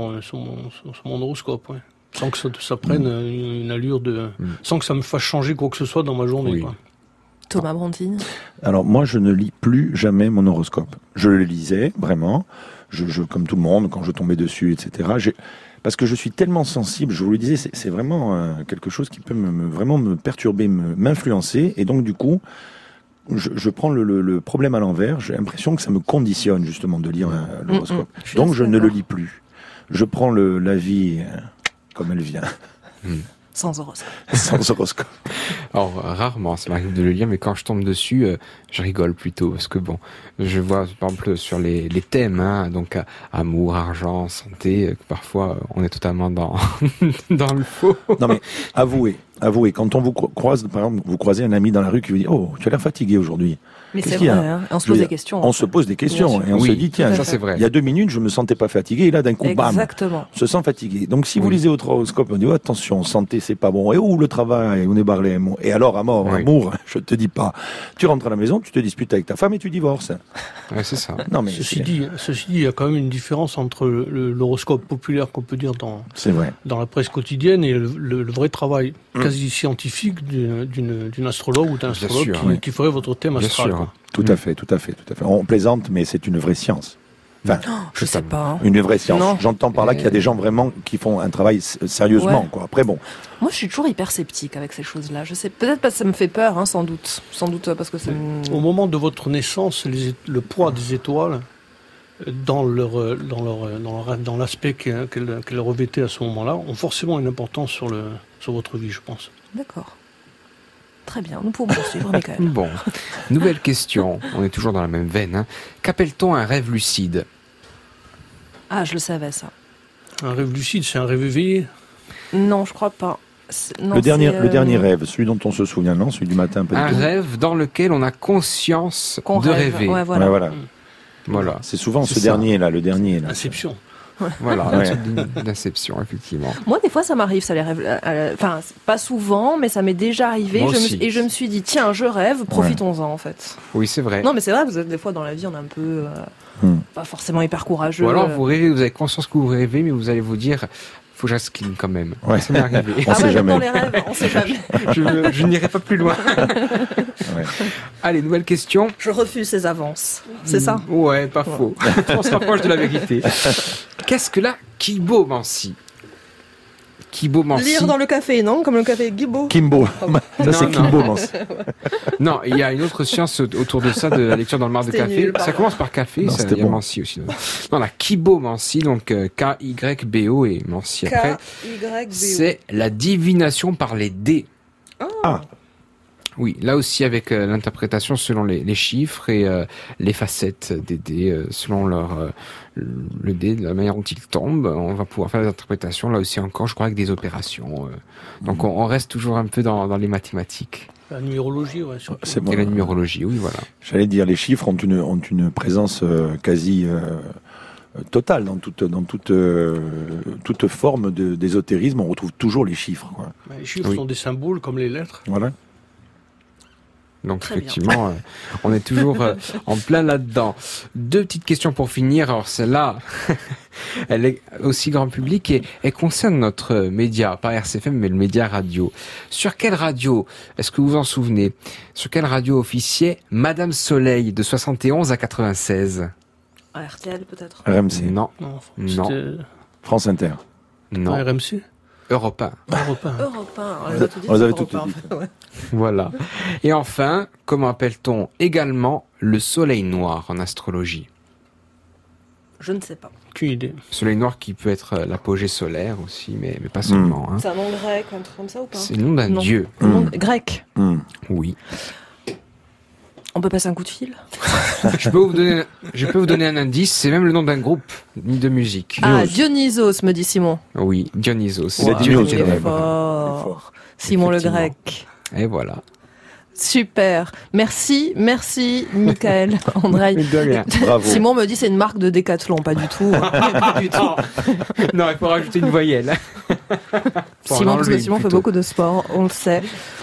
[SPEAKER 5] mon horoscope, ouais. Sans que ça prenne une allure de... Sans que ça me fasse changer quoi que ce soit dans ma journée,
[SPEAKER 7] Oui.
[SPEAKER 5] quoi.
[SPEAKER 4] Thomas Brantine.
[SPEAKER 6] alors moi, je ne lis plus jamais mon horoscope. Je le lisais, vraiment. Je comme tout le monde, quand je tombais dessus, etc. Parce que je suis tellement sensible, je vous le disais, c'est vraiment quelque chose qui peut vraiment me perturber, m'influencer. Et donc, du coup, je prends le problème à l'envers. J'ai l'impression que ça me conditionne, justement, de lire l'horoscope.
[SPEAKER 4] Je suis
[SPEAKER 6] Donc,
[SPEAKER 4] assez
[SPEAKER 6] je ne le
[SPEAKER 4] d'accord.
[SPEAKER 6] lis plus. Je prends la vie comme elle vient,
[SPEAKER 4] Sans horoscope.
[SPEAKER 6] sans horoscope.
[SPEAKER 7] Alors, rarement, ça m'arrive de le lire, mais quand je tombe dessus, je rigole plutôt. Parce que bon, je vois, par exemple, sur les thèmes, hein, donc amour, argent, santé, que parfois, on est totalement dans le faux.
[SPEAKER 6] Non mais avouez, quand on vous croise, par exemple, vous croisez un ami dans la rue qui vous dit « Oh, tu as l'air fatigué aujourd'hui ».
[SPEAKER 4] Mais
[SPEAKER 6] Qu'est-ce
[SPEAKER 4] c'est
[SPEAKER 6] qu'il y a
[SPEAKER 4] vrai, hein. On se
[SPEAKER 6] Je veux
[SPEAKER 4] pose
[SPEAKER 6] dire,
[SPEAKER 4] des questions.
[SPEAKER 6] On se pose des questions
[SPEAKER 4] Bien sûr.
[SPEAKER 6] et on
[SPEAKER 7] Oui,
[SPEAKER 6] se dit « Tiens,
[SPEAKER 7] ça c'est vrai.
[SPEAKER 6] il y a 2 minutes, je me sentais pas fatigué et là d'un coup, bam,
[SPEAKER 4] Exactement.
[SPEAKER 6] on se sent fatigué ». Donc si vous
[SPEAKER 7] Oui.
[SPEAKER 6] lisez votre horoscope, on dit oh, « Attention, santé, c'est pas bon. Et où le travail, on est barlé. Et alors, à mort,
[SPEAKER 7] Oui.
[SPEAKER 6] amour, je te dis pas. Tu rentres à la maison, tu te disputes avec ta femme et tu divorces.
[SPEAKER 7] Ouais, c'est ça.
[SPEAKER 6] Non mais
[SPEAKER 5] Ceci dit, il y a quand même une différence entre l'horoscope populaire qu'on peut dire
[SPEAKER 6] c'est vrai.
[SPEAKER 5] dans la presse quotidienne et le vrai travail quasi scientifique d'une astrologue ou d'un
[SPEAKER 7] Bien
[SPEAKER 5] astrologue
[SPEAKER 7] sûr, oui.
[SPEAKER 5] qui ferait votre thème
[SPEAKER 7] Bien
[SPEAKER 5] astral.
[SPEAKER 7] sûr.
[SPEAKER 5] quoi.
[SPEAKER 6] Tout à fait. On plaisante, mais c'est une vraie science. Enfin,
[SPEAKER 4] Je sais pas. hein.
[SPEAKER 6] une vraie science.
[SPEAKER 4] Non.
[SPEAKER 6] J'entends par là qu'il y a des gens vraiment qui font un travail sérieusement,
[SPEAKER 4] Ouais.
[SPEAKER 6] quoi. Après, bon.
[SPEAKER 4] Moi, je suis toujours hyper sceptique avec ces choses-là. Je sais, peut-être parce que ça me fait peur, hein, sans doute. Sans doute parce que ça me...
[SPEAKER 5] Au moment de votre naissance, le poids des étoiles dans l'aspect qu'elles revêtaient à ce moment-là ont forcément une importance sur votre vie, je pense.
[SPEAKER 4] D'accord. Très bien, nous pouvons poursuivre, Michael.
[SPEAKER 7] Bon, nouvelle question. On est toujours dans la même veine. Hein. Qu'appelle-t-on un rêve lucide?
[SPEAKER 4] Ah, je le savais, ça.
[SPEAKER 5] Un rêve lucide, c'est un rêve éveillé.
[SPEAKER 4] Non, je crois pas. Non,
[SPEAKER 6] Le dernier
[SPEAKER 4] c'est,
[SPEAKER 6] rêve, celui dont on se souvient, non? Celui du matin, pas
[SPEAKER 7] Un
[SPEAKER 6] du tout.
[SPEAKER 7] rêve dans lequel on a conscience
[SPEAKER 4] qu'on
[SPEAKER 7] de
[SPEAKER 4] rêve.
[SPEAKER 7] rêver.
[SPEAKER 4] Ouais, voilà.
[SPEAKER 6] Ouais, voilà.
[SPEAKER 7] Voilà.
[SPEAKER 6] C'est souvent
[SPEAKER 7] C'est
[SPEAKER 6] ce
[SPEAKER 7] ça.
[SPEAKER 6] dernier, là, le dernier, là.
[SPEAKER 5] Inception.
[SPEAKER 7] Voilà,
[SPEAKER 6] Ouais.
[SPEAKER 7] une sorte d'inception, effectivement.
[SPEAKER 4] Moi, des fois, ça m'arrive, ça les rêve. Enfin, pas souvent, mais ça m'est déjà arrivé.
[SPEAKER 7] Moi aussi.
[SPEAKER 4] Et je me suis dit, tiens, je rêve, profitons-en, en fait.
[SPEAKER 7] Oui, c'est vrai.
[SPEAKER 4] Non, mais c'est vrai, vous êtes des fois dans la vie, on est un peu pas forcément hyper courageux.
[SPEAKER 7] Ou alors vous rêvez, vous avez conscience que vous rêvez, mais vous allez vous dire, faut que j'ascline quand même.
[SPEAKER 6] Ouais.
[SPEAKER 7] Ça m'est arrivé.
[SPEAKER 6] On sait
[SPEAKER 4] même
[SPEAKER 6] jamais.
[SPEAKER 4] dans les rêves, on sait jamais.
[SPEAKER 7] Je n'irai pas plus loin.
[SPEAKER 6] Ouais.
[SPEAKER 7] Allez, nouvelle question.
[SPEAKER 4] Je refuse ces avances. C'est ça?
[SPEAKER 7] Ouais, pas faux. On se rapproche de la vérité. Qu'est-ce que la kibomancie? Kibomancie.
[SPEAKER 4] Lire dans le café, non? Comme le café Guibo.
[SPEAKER 6] Kimbo. Ça, c'est
[SPEAKER 7] Non,
[SPEAKER 6] Kimbo, non.
[SPEAKER 7] Non, il y a une autre science autour de ça, de la lecture dans le mar de
[SPEAKER 4] C'était
[SPEAKER 7] café.
[SPEAKER 4] nul, pardon.
[SPEAKER 7] Ça commence par café,
[SPEAKER 6] Non,
[SPEAKER 7] ça
[SPEAKER 6] c'était
[SPEAKER 7] il y a
[SPEAKER 6] bon.
[SPEAKER 7] mancie aussi. Non, la kibomancie, donc K-Y-B-O et mancie après,
[SPEAKER 4] K-Y-B-O.
[SPEAKER 7] c'est la divination par les dés.
[SPEAKER 6] Ah.
[SPEAKER 7] Oui, là aussi avec l'interprétation selon les chiffres et les facettes des dés, selon le dé, de la manière dont il tombe, on va pouvoir faire des interprétations, là aussi encore, je crois, avec des opérations. Donc on reste toujours un peu dans les mathématiques.
[SPEAKER 5] La numérologie, ouais, surtout.
[SPEAKER 6] C'est bon.
[SPEAKER 7] Et la numérologie, oui, voilà.
[SPEAKER 6] J'allais dire, les chiffres ont une présence quasi totale dans toute forme d'ésotérisme. On retrouve toujours les chiffres, quoi.
[SPEAKER 5] Les chiffres
[SPEAKER 7] Oui.
[SPEAKER 5] sont des symboles comme les lettres.
[SPEAKER 6] Voilà.
[SPEAKER 7] Donc
[SPEAKER 4] Très bien.
[SPEAKER 7] effectivement, on est toujours en plein là-dedans. Deux petites questions pour finir. Alors celle-là, elle est aussi grand public et elle concerne notre média, pas RCFM, mais le média radio. Sur quelle radio, est-ce que vous vous en souvenez, sur quelle radio officiait Madame Soleil de 71 à 96?
[SPEAKER 4] RTL, peut-être.
[SPEAKER 6] RMC.
[SPEAKER 7] Non,
[SPEAKER 5] Non,
[SPEAKER 7] Non.
[SPEAKER 5] c'était
[SPEAKER 6] France Inter.
[SPEAKER 7] non,
[SPEAKER 5] RMC,
[SPEAKER 7] Europe 1.
[SPEAKER 5] Europe 1.
[SPEAKER 4] Europe 1. On les a tout dit,
[SPEAKER 6] On les avait
[SPEAKER 4] c'est
[SPEAKER 6] toutes
[SPEAKER 4] Europe 1,
[SPEAKER 6] dites.
[SPEAKER 4] en fait, ouais.
[SPEAKER 7] Voilà. Et enfin, comment appelle-t-on également le soleil noir en astrologie?
[SPEAKER 4] Je ne sais pas.
[SPEAKER 5] Aucune idée.
[SPEAKER 7] Soleil noir qui peut être l'apogée solaire aussi, mais pas seulement. Hein.
[SPEAKER 4] C'est un nom grec, un truc comme ça ou pas?
[SPEAKER 7] C'est le nom d'un
[SPEAKER 4] Non.
[SPEAKER 7] dieu.
[SPEAKER 4] Un nom grec.
[SPEAKER 7] Oui.
[SPEAKER 4] On peut passer un coup de fil?
[SPEAKER 7] Je peux vous donner un indice, c'est même le nom d'un groupe de musique.
[SPEAKER 4] Ah, Dionysos, me dit Simon.
[SPEAKER 7] Oui, Dionysos.
[SPEAKER 6] Il a
[SPEAKER 7] Le
[SPEAKER 6] dit
[SPEAKER 7] dieu
[SPEAKER 6] Dionysos,
[SPEAKER 7] des
[SPEAKER 4] Il est
[SPEAKER 6] ouais.
[SPEAKER 7] ténèbres.
[SPEAKER 4] fort. Simon le
[SPEAKER 7] Effectivement.
[SPEAKER 4] grec.
[SPEAKER 7] Et voilà.
[SPEAKER 4] Super. Merci, Michael, André.
[SPEAKER 7] De rien.
[SPEAKER 6] Bravo.
[SPEAKER 4] Simon me dit c'est une marque de Décathlon, pas du tout. Pas du tout.
[SPEAKER 7] Non, il faut rajouter une voyelle. Faut en
[SPEAKER 4] Simon, parce que
[SPEAKER 7] enlever
[SPEAKER 4] Simon fait
[SPEAKER 7] plutôt.
[SPEAKER 4] beaucoup de sport, on le sait.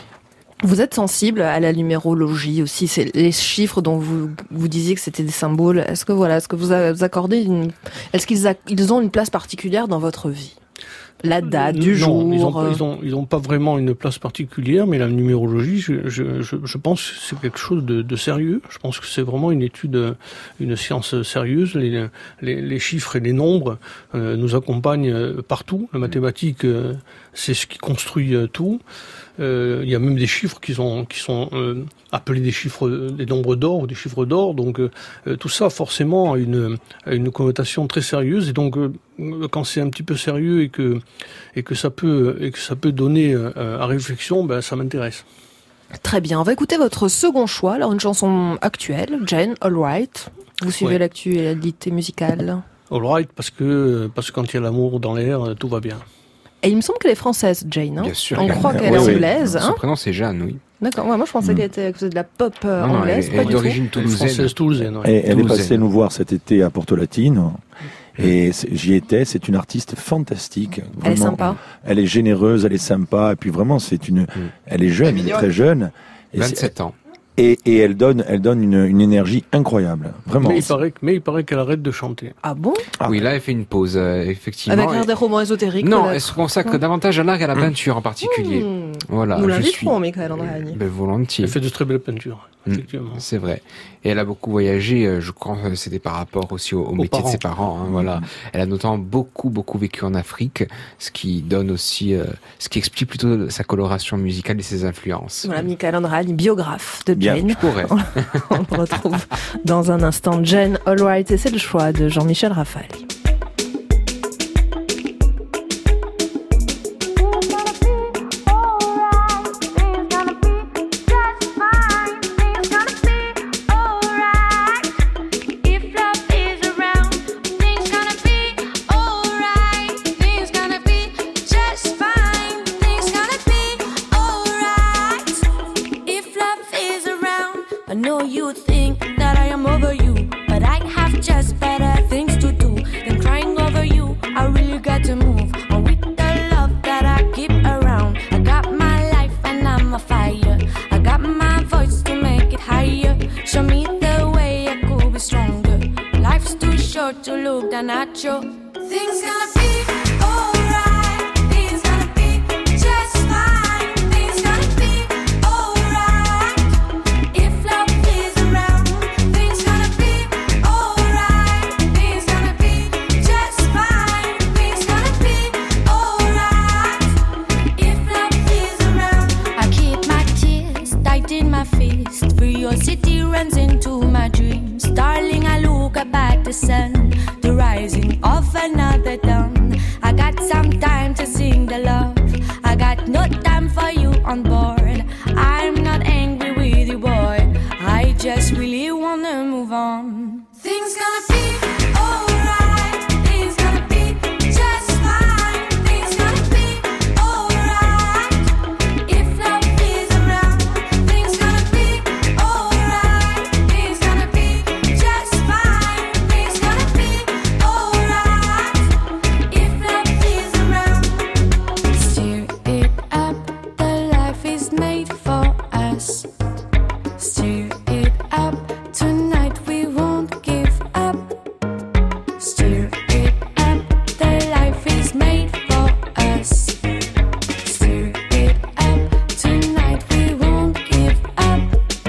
[SPEAKER 4] Vous êtes sensible à la numérologie aussi, c'est les chiffres dont vous disiez que c'était des symboles. Est-ce que vous accordez est-ce qu'ils ont une place particulière dans votre vie? La date du
[SPEAKER 5] Non,
[SPEAKER 4] jour.
[SPEAKER 5] ils ont pas vraiment une place particulière, mais la numérologie, je pense que c'est quelque chose de sérieux. Je pense que c'est vraiment une étude, une science sérieuse. Les chiffres et les nombres nous accompagnent partout. La mathématique, c'est ce qui construit tout. Il y a même des chiffres qui sont appelés des nombres d'or ou des chiffres d'or. Donc tout ça forcément a une connotation très sérieuse. Et donc quand c'est un petit peu sérieux et que ça peut donner à réflexion, ben ça m'intéresse.
[SPEAKER 4] Très bien, on va écouter votre second choix. Alors une chanson actuelle, Jane, All Right. Vous suivez
[SPEAKER 5] Ouais.
[SPEAKER 4] l'actualité musicale.
[SPEAKER 5] All right, parce que quand il y a l'amour dans l'air, tout va bien.
[SPEAKER 4] Et il me semble qu'elle est française, Jane. Hein,
[SPEAKER 7] Bien sûr.
[SPEAKER 4] on croit qu'elle est
[SPEAKER 6] Oui, oui.
[SPEAKER 4] anglaise.
[SPEAKER 7] Son
[SPEAKER 4] Hein,
[SPEAKER 7] prénom c'est Jeanne, oui.
[SPEAKER 4] d'accord, ouais, moi je pensais qu'elle était de la pop
[SPEAKER 7] Non, non,
[SPEAKER 4] anglaise,
[SPEAKER 7] elle
[SPEAKER 4] pas
[SPEAKER 7] est
[SPEAKER 4] du tout.
[SPEAKER 7] d'origine toulousaine.
[SPEAKER 5] Française toulousaine, ouais.
[SPEAKER 6] Et elle est
[SPEAKER 7] Toulousaine.
[SPEAKER 6] passée nous voir cet été à Porto Latine. Et j'y étais, c'est une artiste fantastique.
[SPEAKER 4] Elle est
[SPEAKER 6] Vraiment.
[SPEAKER 4] sympa.
[SPEAKER 6] Elle est généreuse, elle est sympa. Et puis vraiment, elle est jeune, elle est très jeune. Et
[SPEAKER 7] 27 ans.
[SPEAKER 6] Et elle donne une énergie incroyable. Vraiment.
[SPEAKER 5] Mais il paraît qu'elle arrête de chanter.
[SPEAKER 4] Ah bon?
[SPEAKER 6] Ah.
[SPEAKER 7] Oui, là elle fait une pause, effectivement.
[SPEAKER 4] Avec l'air des romans ésotériques.
[SPEAKER 7] Non,
[SPEAKER 4] peut-être.
[SPEAKER 7] elle se consacre davantage à l'art et à la peinture en particulier.
[SPEAKER 4] Hmm.
[SPEAKER 7] Voilà,
[SPEAKER 4] Nous
[SPEAKER 7] je
[SPEAKER 4] l'inviterons,
[SPEAKER 7] suis.
[SPEAKER 4] Michael Andrani.
[SPEAKER 7] Ben, volontiers.
[SPEAKER 5] Elle fait de très belles peintures, effectivement.
[SPEAKER 7] C'est vrai. Et elle a beaucoup voyagé, je crois que c'était par rapport aussi au métier de ses parents. Hein, voilà. Elle a notamment beaucoup vécu en Afrique, ce qui donne aussi, ce qui explique plutôt sa coloration musicale et ses influences.
[SPEAKER 4] Voilà, Michael Andrani, biographe de
[SPEAKER 6] Bien.
[SPEAKER 4] Jane.
[SPEAKER 7] Je pourrais.
[SPEAKER 4] On le retrouve dans un instant. Jane, All Right, et c'est le choix de Jean-Michel Raffaelli.
[SPEAKER 9] I know you think that I am over you, but I have just better things to do short to look the natural. Things gonna be alright. Things gonna be just fine. Things gonna be alright. If love is around, things gonna be alright. Things gonna be just fine. Things gonna be alright. If love is around, I keep my tears tight in my fist. Curiosity runs into my dreams. Darling, I look up at the sun, the rising of another dawn. I got some time to sing the love. I got no time for you on board. I'm not angry with you, boy. I just really wanna move on. Things gonna be alright. Things gonna be just fine. Things gonna be alright. If love is around, things gonna be alright. Things gonna be just fine. Things gonna be alright. If love is around, stir it up. The life is made for us. Stir it up. Tonight we won't give up. Stir it up. The life is made for us. Stir it up. Tonight we won't give up.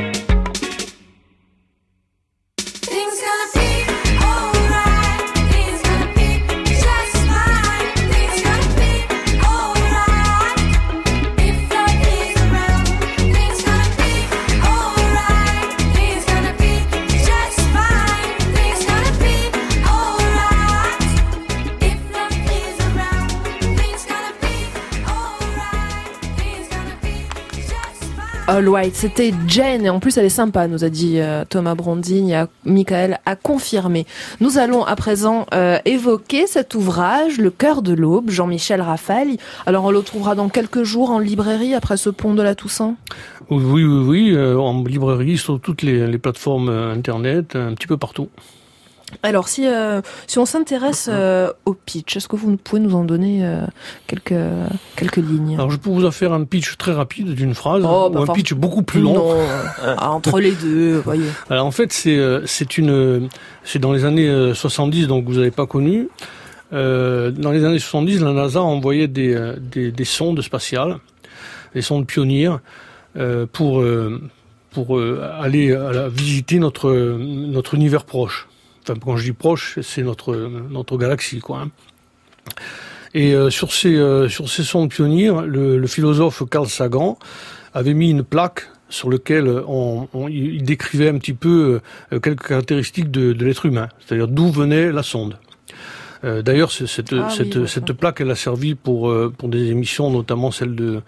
[SPEAKER 9] Things gonna be alright. Things gonna be just fine. Things gonna be alright. If love is around, things gonna be alright. Things gonna be just fine. Things gonna be alright. If love is around, things gonna be alright. Things gonna be just fine.
[SPEAKER 4] All White, c'était Jane, et en plus elle est sympa, nous a dit Thomas Brondine, et Michael a confirmé. Nous allons à présent évoquer cet ouvrage, Le cœur de l'aube, Jean-Michel Raffaille. Alors on le trouvera dans quelques jours en librairie après ce pont de la Toussaint.
[SPEAKER 5] Oui, en librairie, sur toutes les plateformes internet, un petit peu partout.
[SPEAKER 4] Alors si on s'intéresse au pitch, est-ce que vous pouvez nous en donner quelques lignes?
[SPEAKER 5] Alors je peux vous en faire un pitch très rapide d'une phrase,
[SPEAKER 4] Oh,
[SPEAKER 5] ou
[SPEAKER 4] bah,
[SPEAKER 5] un pitch beaucoup plus long.
[SPEAKER 4] Non, entre les deux, voyez.
[SPEAKER 5] Alors en fait c'est dans les années 70, donc vous n'avez pas connu. Dans les années 70, la NASA envoyait des sondes spatiales, des sondes pionnières, pour aller visiter notre univers proche. Enfin, quand je dis proche, c'est notre galaxie, quoi. Hein. Et sur ces sondes pionnières, le philosophe Carl Sagan avait mis une plaque sur laquelle il décrivait un petit peu quelques caractéristiques de l'être humain, c'est-à-dire d'où venait la sonde. D'ailleurs, cette plaque, elle a servi pour des émissions, notamment celle de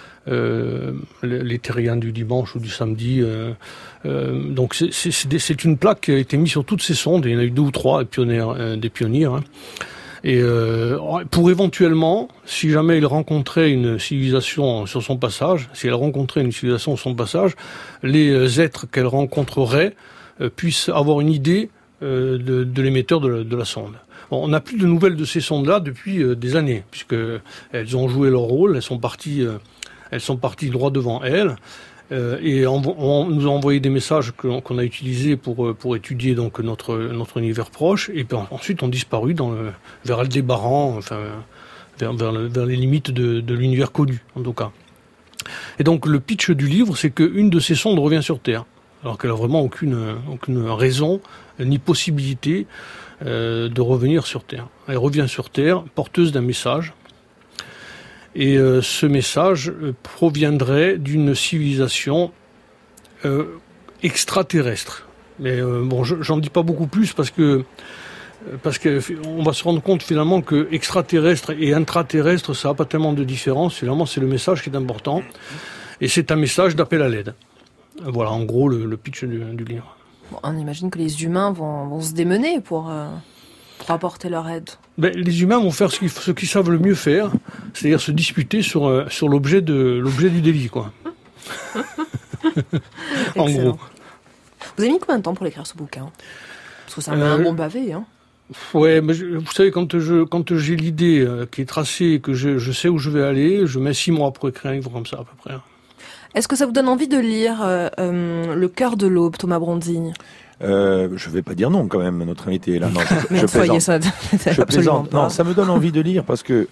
[SPEAKER 5] les terriens du dimanche ou du samedi. Donc c'est une plaque qui a été mise sur toutes ces sondes, et il y en a eu 2 ou 3 des pionnières. Hein. Et pour éventuellement, si jamais il rencontrait une civilisation sur son passage, si elle rencontrait une civilisation sur son passage, les êtres qu'elle rencontrerait puissent avoir une idée de l'émetteur de la sonde. Bon, on n'a plus de nouvelles de ces sondes-là depuis des années, puisque elles ont joué leur rôle, elles sont parties droit devant elles. Et on nous a envoyé des messages qu'on a utilisés pour étudier donc notre univers proche, et puis ensuite ont disparu vers Aldébaran, enfin vers les limites de l'univers connu en tout cas. Et donc le pitch du livre, c'est qu'une de ces sondes revient sur Terre, alors qu'elle a vraiment aucune raison ni possibilité de revenir sur Terre. Elle revient sur Terre porteuse d'un message. Et ce message proviendrait d'une civilisation extraterrestre. Mais bon, j'en dis pas beaucoup plus parce que on va se rendre compte finalement que extraterrestre et intraterrestre, ça n'a pas tellement de différence. Finalement, c'est le message qui est important. Et c'est un message d'appel à l'aide. Voilà, en gros, le pitch du livre.
[SPEAKER 4] Bon, on imagine que les humains vont se démener pour apporter leur aide.
[SPEAKER 5] Ben, les humains vont faire ce qu'ils savent le mieux faire, c'est-à-dire se disputer sur l'objet du délit, quoi. En gros.
[SPEAKER 4] Vous avez mis combien de temps pour l'écrire ce bouquin? Parce que c'est un bon pavé, hein.
[SPEAKER 5] Ouais, mais vous savez, quand j'ai l'idée qui est tracée et que je sais où je vais aller, je mets 6 mois pour écrire un livre comme ça, à peu près.
[SPEAKER 4] Est-ce que ça vous donne envie de lire Le cœur de l'aube, Thomas Brondine?
[SPEAKER 6] Je vais pas dire non quand même, notre invité est là. Non,
[SPEAKER 4] Mais
[SPEAKER 6] je
[SPEAKER 4] soyez
[SPEAKER 6] plaisante.
[SPEAKER 4] ça,
[SPEAKER 6] Je
[SPEAKER 4] absolument
[SPEAKER 6] plaisante.
[SPEAKER 4] pas.
[SPEAKER 6] Non, ça me donne envie de lire parce que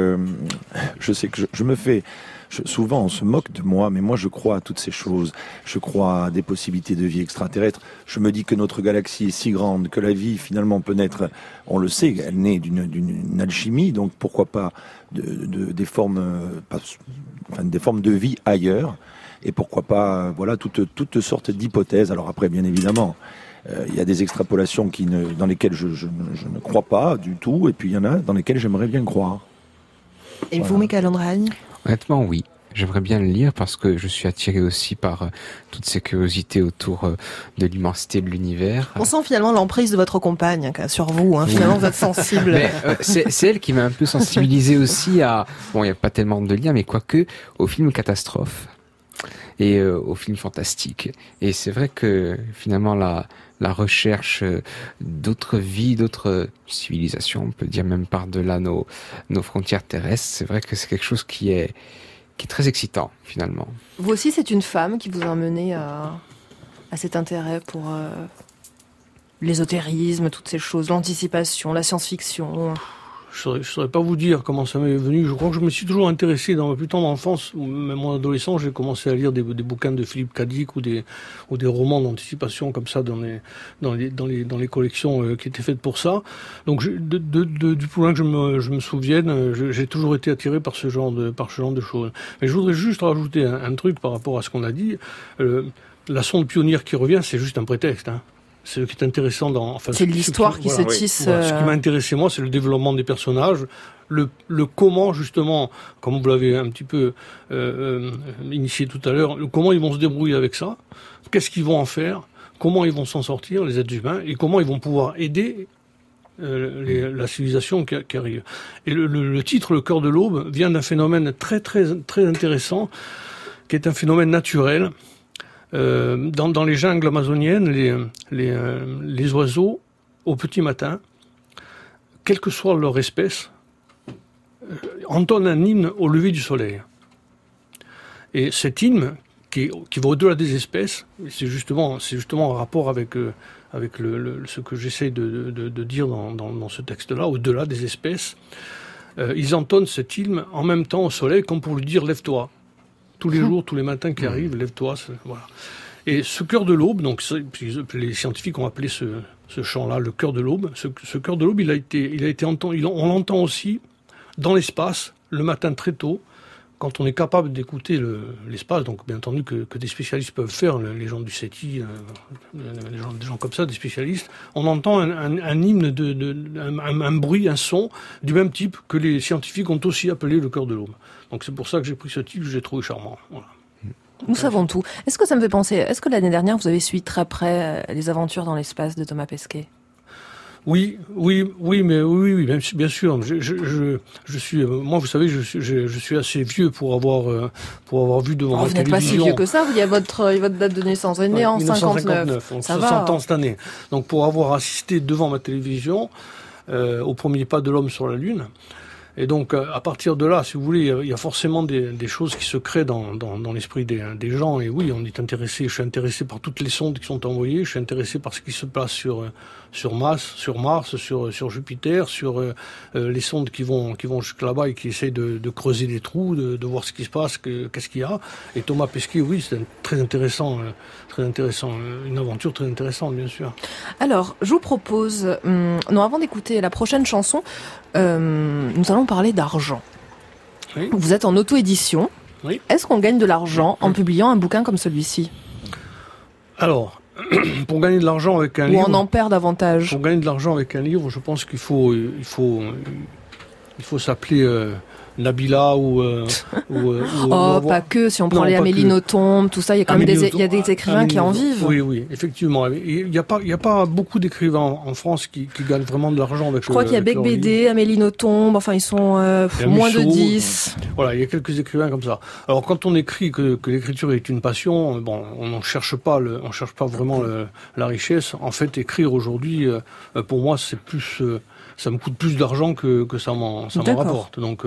[SPEAKER 6] je sais que souvent on se moque de moi, mais moi je crois à toutes ces choses. Je crois à des possibilités de vie extraterrestre. Je me dis que notre galaxie est si grande que la vie finalement peut naître, on le sait, elle naît d'une alchimie, donc pourquoi pas des formes, des formes de vie ailleurs. Et pourquoi pas, voilà, toutes sortes d'hypothèses. Alors après, bien évidemment, il y a des extrapolations dans lesquelles je ne crois pas du tout, et puis il y en a dans lesquelles j'aimerais bien croire.
[SPEAKER 4] Et
[SPEAKER 6] Voilà.
[SPEAKER 4] vous, Michael Andragne?
[SPEAKER 7] Honnêtement, oui. J'aimerais bien le lire parce que je suis attiré aussi par toutes ces curiosités autour de l'immensité de l'univers.
[SPEAKER 4] On sent finalement l'emprise de votre compagne sur vous. Finalement, vous êtes sensible.
[SPEAKER 7] Mais, c'est elle qui m'a un peu sensibilisé aussi à... Bon, il n'y a pas tellement de liens, mais quoique, au film Catastrophe et au film fantastique. Et c'est vrai que finalement, la recherche d'autres vies, d'autres civilisations, on peut dire même par-delà nos frontières terrestres, c'est vrai que c'est quelque chose qui est très excitant, finalement.
[SPEAKER 4] Vous aussi, c'est une femme qui vous a mené à cet intérêt pour l'ésotérisme, toutes ces choses, l'anticipation, la science-fiction.
[SPEAKER 5] Je saurais pas vous dire comment ça m'est venu. Je crois que je me suis toujours intéressé dans ma plus tendre enfance, même mon adolescence, j'ai commencé à lire des bouquins de Philippe Cadic ou des romans d'anticipation comme ça dans les collections qui étaient faites pour ça. Donc du plus loin que je me souvienne, j'ai toujours été attiré par ce genre de choses. Mais je voudrais juste rajouter un truc par rapport à ce qu'on a dit. La sonde pionnière qui revient, c'est juste un prétexte, hein. C'est ce qui est intéressant
[SPEAKER 4] c'est l'histoire qui se tisse.
[SPEAKER 5] Voilà. Ce qui m'a intéressé, moi, c'est le développement des personnages, le comment, justement, comme vous l'avez un petit peu initié tout à l'heure, comment ils vont se débrouiller avec ça, qu'est-ce qu'ils vont en faire, comment ils vont s'en sortir, les êtres humains, et comment ils vont pouvoir aider la civilisation qui arrive. Et le titre, Le cœur de l'aube, vient d'un phénomène très, très, très intéressant, qui est un phénomène naturel. Dans les jungles amazoniennes, les oiseaux, au petit matin, quelle que soit leur espèce, entonnent un hymne au lever du soleil. Et cet hymne, qui va au-delà des espèces, c'est justement en rapport avec ce que j'essaie de dire dans ce texte-là, au-delà des espèces, ils entonnent cet hymne en même temps au soleil, comme pour lui dire « lève-toi ». Tous les jours, tous les matins qui arrivent, lève-toi. Voilà. Et ce cœur de l'aube, donc les scientifiques ont appelé ce chant-là le cœur de l'aube. Ce cœur de l'aube, il a été entendu. On l'entend aussi dans l'espace le matin très tôt, quand on est capable d'écouter l'espace. Donc bien entendu que des spécialistes peuvent faire, les gens du SETI, des gens comme ça, des spécialistes. On entend un hymne, un bruit, un son du même type que les scientifiques ont aussi appelé le cœur de l'aube. Donc c'est pour ça que j'ai pris ce titre, j'ai trouvé charmant. Voilà.
[SPEAKER 4] Nous savons tout. Est-ce que ça me fait penser, est-ce que l'année dernière vous avez suivi très près les aventures dans l'espace de Thomas Pesquet?
[SPEAKER 5] Oui, bien sûr. Je suis, moi, vous savez, je suis assez vieux pour avoir vu devant la télévision.
[SPEAKER 4] Vous n'êtes pas si vieux que ça. Il y a votre date de naissance. Vous êtes né en 59.
[SPEAKER 5] Donc
[SPEAKER 4] ça
[SPEAKER 5] 60
[SPEAKER 4] va.
[SPEAKER 5] ans cette année. Donc pour avoir assisté devant ma télévision au premier pas de l'homme sur la Lune. Et donc, à partir de là, si vous voulez, il y a forcément des choses qui se créent dans l'esprit des gens. Et oui, on est intéressé. Je suis intéressé par toutes les sondes qui sont envoyées. Je suis intéressé par ce qui se passe sur Mars, sur Jupiter, sur les sondes qui vont jusque là-bas et qui essayent de creuser des trous, de voir ce qui se passe, qu'est-ce qu'il y a. Et Thomas Pesquet, oui, c'est très intéressant, une aventure très intéressante, bien sûr.
[SPEAKER 4] Alors, je vous propose, avant d'écouter la prochaine chanson, nous allons parler d'argent.
[SPEAKER 5] Oui.
[SPEAKER 4] Vous êtes en auto-édition.
[SPEAKER 5] Oui.
[SPEAKER 4] Est-ce qu'on gagne de l'argent en publiant un bouquin comme celui-ci?
[SPEAKER 5] Alors, pour gagner de l'argent avec un livre...
[SPEAKER 4] Ou on en perd davantage?
[SPEAKER 5] Pour gagner de l'argent avec un livre, je pense qu'il faut s'appeler Nabila ou
[SPEAKER 4] pas que. Si on prend
[SPEAKER 5] Non,
[SPEAKER 4] les
[SPEAKER 5] pas
[SPEAKER 4] Amélie
[SPEAKER 5] que.
[SPEAKER 4] Nothomb, tout ça, il y a quand même il y a des écrivains qui en vivent.
[SPEAKER 5] Oui, effectivement. Il y a pas beaucoup d'écrivains en France qui gagnent vraiment de l'argent avec.
[SPEAKER 4] Je crois qu'il y a Bec BD, Amélie Nothomb, enfin ils sont moins de 10.
[SPEAKER 5] Voilà, il y a quelques écrivains comme ça. Alors quand on écrit que l'écriture est une passion, bon, on ne cherche pas vraiment la richesse. En fait, écrire aujourd'hui, pour moi, c'est plus ça me coûte plus d'argent que ça m'en rapporte. Donc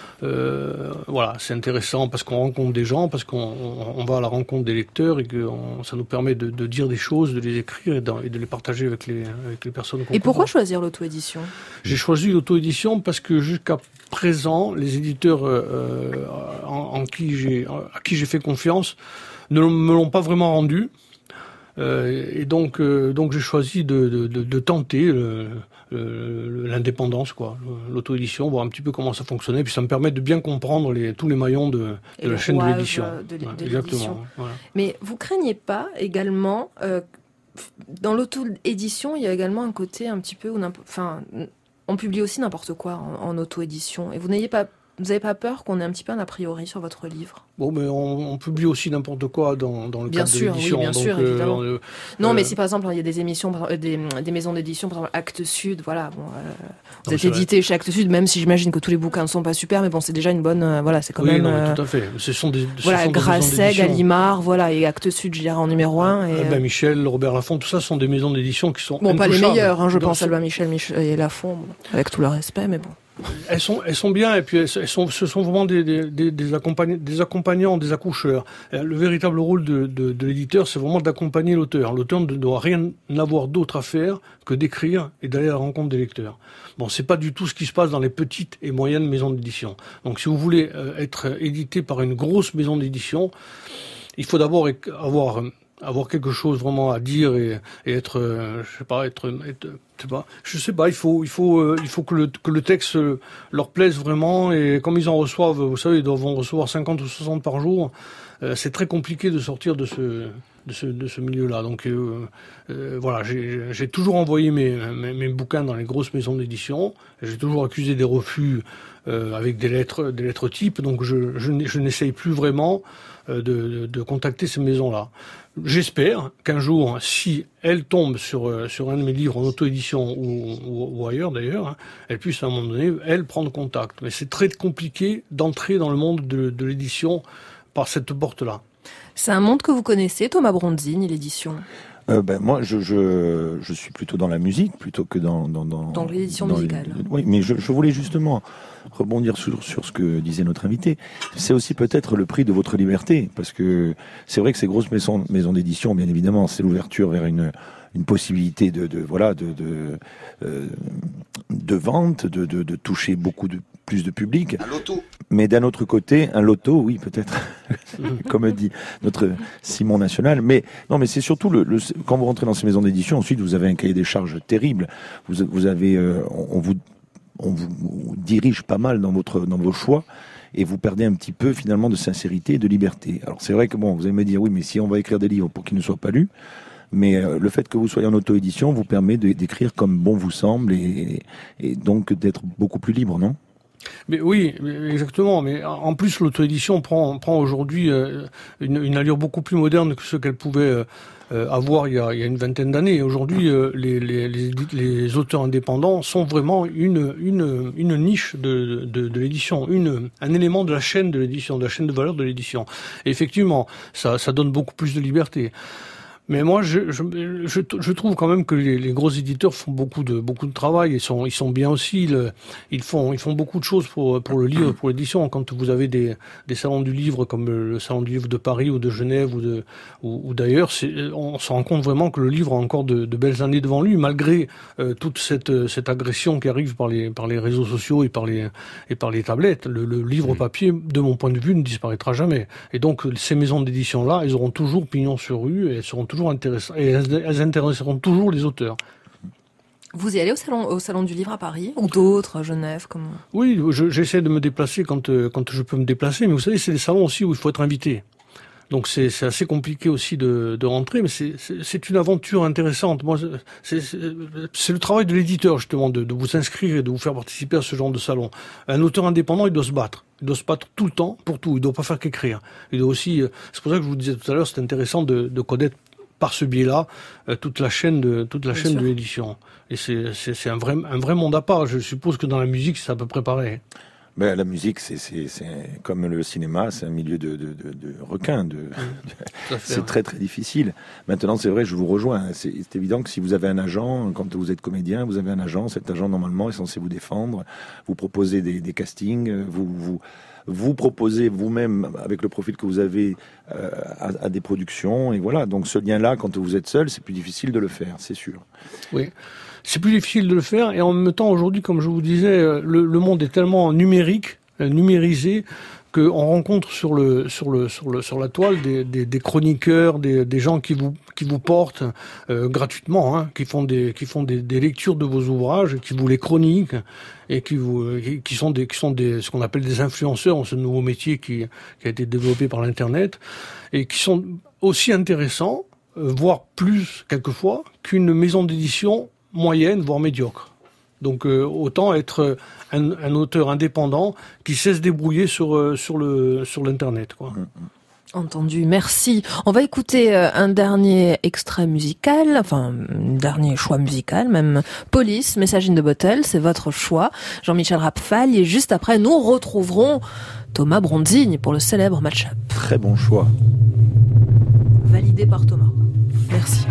[SPEAKER 5] Voilà, c'est intéressant parce qu'on rencontre des gens, parce qu'on va à la rencontre des lecteurs et que ça nous permet de dire des choses, de les écrire et de les partager avec les personnes qu'on
[SPEAKER 4] Et pourquoi
[SPEAKER 5] côtoie.
[SPEAKER 4] choisir l'auto-édition?
[SPEAKER 5] J'ai choisi l'auto-édition parce que jusqu'à présent, les éditeurs à qui j'ai fait confiance ne me l'ont pas vraiment rendu. Et donc j'ai choisi de tenter l'indépendance, quoi, l'auto-édition, voir un petit peu comment ça fonctionnait, puis ça me permet de bien comprendre tous les maillons de la chaîne de l'édition.
[SPEAKER 4] de
[SPEAKER 5] Ouais,
[SPEAKER 4] l'édition.
[SPEAKER 5] exactement. Voilà.
[SPEAKER 4] Mais vous craignez pas également, dans l'auto-édition, il y a également un côté un petit peu où on publie aussi n'importe quoi en auto-édition. Et vous n'avez pas peur qu'on ait un petit peu un a priori sur votre livre?
[SPEAKER 5] Bon, mais on publie aussi n'importe quoi dans le
[SPEAKER 4] Bien
[SPEAKER 5] cadre
[SPEAKER 4] sûr,
[SPEAKER 5] de l'édition.
[SPEAKER 4] oui, bien
[SPEAKER 5] donc,
[SPEAKER 4] sûr, évidemment. Non, mais
[SPEAKER 5] euh,
[SPEAKER 4] si par exemple il y a des émissions, des maisons d'édition, par exemple Actes Sud, voilà, bon, vous
[SPEAKER 5] Non,
[SPEAKER 4] êtes
[SPEAKER 5] c'est vrai.
[SPEAKER 4] édité chez Actes Sud, même si j'imagine que tous les bouquins ne sont pas super, mais bon, c'est déjà une bonne, voilà, c'est quand
[SPEAKER 5] oui,
[SPEAKER 4] même,
[SPEAKER 5] non, mais tout à fait. Ce sont des
[SPEAKER 4] voilà,
[SPEAKER 5] maisons
[SPEAKER 4] Grasset,
[SPEAKER 5] d'édition.
[SPEAKER 4] Gallimard, voilà, et Actes Sud, je dirais en numéro 1. Et,
[SPEAKER 5] Albin Michel, Robert Laffont, tout ça sont des maisons d'édition qui sont
[SPEAKER 4] bon, pas les
[SPEAKER 5] intouchables.
[SPEAKER 4] meilleurs, hein, je
[SPEAKER 5] Dans
[SPEAKER 4] pense,
[SPEAKER 5] ce-
[SPEAKER 4] Albin Michel et Lafont, bon, avec tout le respect, mais bon.
[SPEAKER 5] Elles sont bien, et puis ce sont vraiment des accompagnants, des accoucheurs. Le véritable rôle de l'éditeur, c'est vraiment d'accompagner l'auteur. L'auteur ne doit rien avoir d'autre à faire que d'écrire et d'aller à la rencontre des lecteurs. Bon, c'est pas du tout ce qui se passe dans les petites et moyennes maisons d'édition. Donc, si vous voulez être édité par une grosse maison d'édition, il faut d'abord avoir quelque chose vraiment à dire et être, je sais pas, il faut que le texte leur plaise vraiment, et comme ils en reçoivent, vous savez, ils doivent en recevoir 50 ou 60 par jour, c'est très compliqué de sortir de ce milieu-là. Donc voilà, j'ai toujours envoyé mes bouquins dans les grosses maisons d'édition, j'ai toujours accusé des refus avec des lettres types, donc je n'essaye plus vraiment de contacter ces maisons-là. J'espère qu'un jour, si elles tombent sur un de mes livres en auto-édition ou ailleurs d'ailleurs, hein, elles puissent à un moment donné, elles, prendre contact. Mais c'est très compliqué d'entrer dans le monde de l'édition par cette porte-là.
[SPEAKER 4] C'est un monde que vous connaissez, Thomas Bronzini, l'édition?
[SPEAKER 6] Moi, je suis plutôt dans la musique plutôt que dans
[SPEAKER 4] l'édition musicale.
[SPEAKER 6] Oui, mais je voulais justement rebondir sur ce que disait notre invité. C'est aussi peut-être le prix de votre liberté, parce que c'est vrai que ces grosses maisons d'édition, bien évidemment, c'est l'ouverture vers une possibilité de vente, de toucher plus de public.
[SPEAKER 1] Un loto.
[SPEAKER 6] Mais d'un autre côté, un loto, oui, peut-être, comme dit notre Simon National. Mais non, mais c'est surtout quand vous rentrez dans ces maisons d'édition, ensuite vous avez un cahier des charges terrible. Vous avez, on vous dirige pas mal dans vos choix, et vous perdez un petit peu finalement de sincérité et de liberté. Alors c'est vrai que bon, vous allez me dire oui, mais si on va écrire des livres pour qu'ils ne soient pas lus. Mais le fait que vous soyez en auto-édition vous permet d'écrire comme bon vous semble, et donc d'être beaucoup plus libre, non ?
[SPEAKER 5] Mais oui, exactement. Mais en plus, l'auto-édition prend aujourd'hui une allure beaucoup plus moderne que ce qu'elle pouvait avoir il y a une vingtaine d'années. Aujourd'hui, les auteurs indépendants sont vraiment une niche de l'édition, un élément de la chaîne de l'édition, de la chaîne de valeur de l'édition. Et effectivement, ça donne beaucoup plus de liberté. Mais moi, je trouve quand même que les gros éditeurs font beaucoup de travail. Ils sont bien aussi. Ils font beaucoup de choses pour le livre, pour l'édition. Quand vous avez des salons du livre comme le salon du livre de Paris ou de Genève ou d'ailleurs, on se rend compte vraiment que le livre a encore de belles années devant lui, malgré toute cette agression qui arrive par les réseaux sociaux et par les tablettes. Le livre papier, de mon point de vue, ne disparaîtra jamais. Et donc, ces maisons d'édition-là, elles auront toujours pignon sur rue, et elles seront toujours intéressantes, et elles intéresseront toujours les auteurs.
[SPEAKER 4] Vous y allez au salon du livre à Paris, ou d'autres, à Genève, comme...
[SPEAKER 5] Oui, j'essaie de me déplacer quand je peux me déplacer, mais vous savez, c'est des salons aussi où il faut être invité. Donc c'est assez compliqué aussi de rentrer, mais c'est une aventure intéressante. Moi, c'est le travail de l'éditeur, justement, de vous inscrire et de vous faire participer à ce genre de salon. Un auteur indépendant, il doit se battre. Il doit se battre tout le temps, pour tout. Il doit pas faire qu'écrire. Il doit aussi, c'est pour ça que je vous disais tout à l'heure, c'est intéressant de connaître par ce biais-là toute la chaîne de l'édition. Et c'est un vrai monde à part. Je suppose que dans la musique, c'est à peu près pareil.
[SPEAKER 6] Ben, la musique, c'est comme le cinéma, c'est un milieu de requins. C'est très très difficile. Maintenant, c'est vrai, je vous rejoins. C'est évident que si vous avez un agent, quand vous êtes comédien, vous avez un agent. Cet agent normalement est censé vous défendre, vous proposer des castings, vous proposez vous-même avec le profil que vous avez à des productions. Et voilà. Donc ce lien-là, quand vous êtes seul, c'est plus difficile de le faire, c'est sûr.
[SPEAKER 5] Oui. C'est plus difficile de le faire et en même temps aujourd'hui, comme je vous disais, le monde est tellement numérique, numérisé, qu'on rencontre sur la toile des chroniqueurs, des gens qui vous portent gratuitement, hein, qui font des lectures de vos ouvrages, qui vous les chroniquent et qui sont ce qu'on appelle des influenceurs, ce nouveau métier qui a été développé par l'internet et qui sont aussi intéressants, voire plus quelquefois qu'une maison d'édition moyenne, voire médiocre. Donc autant être un auteur indépendant qui sait se débrouiller sur l'internet, quoi.
[SPEAKER 4] Entendu, merci. On va écouter un dernier extrait musical, enfin un dernier choix musical, même Police, Message in the Bottle, c'est votre choix. Jean-Michel Raphaël, et juste après nous retrouverons Thomas Bronzigne pour le célèbre match-up.
[SPEAKER 6] Très bon choix.
[SPEAKER 4] Validé par Thomas. Merci.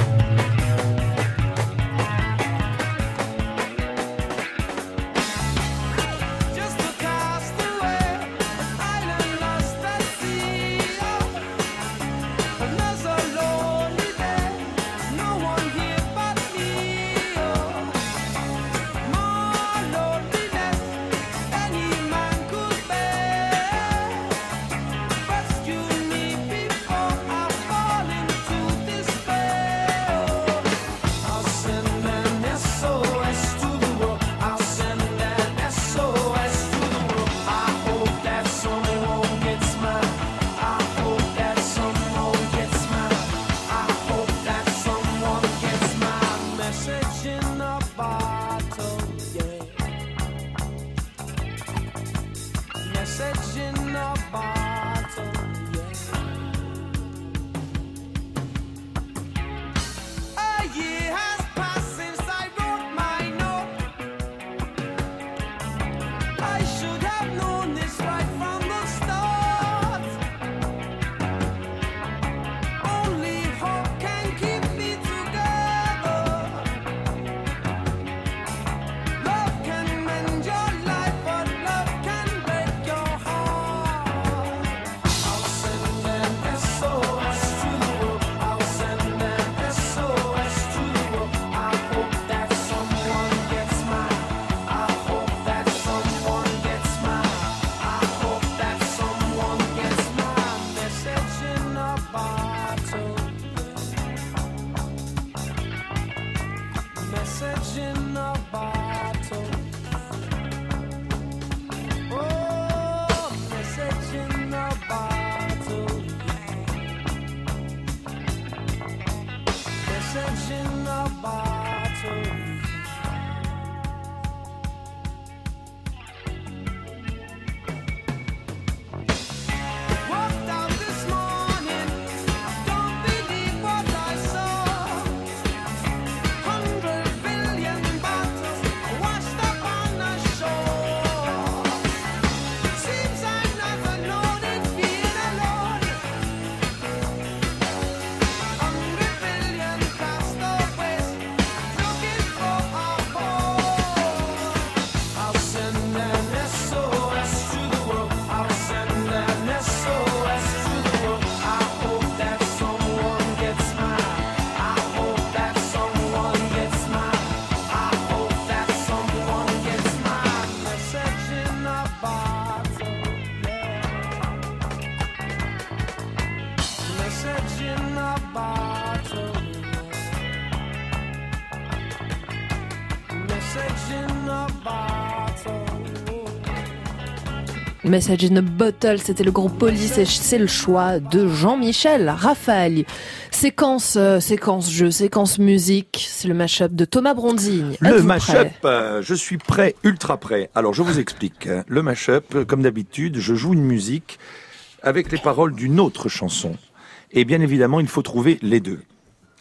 [SPEAKER 4] Message in a Bottle, c'était le groupe Police et c'est le choix de Jean-Michel Raphaël. Séquence jeu, séquence musique, c'est le mash-up de Thomas Bronzigne.
[SPEAKER 6] Le mash-up, je suis prêt, ultra prêt. Alors je vous explique. Le mash-up, comme d'habitude, je joue une musique avec les paroles d'une autre chanson. Et bien évidemment, il faut trouver les deux.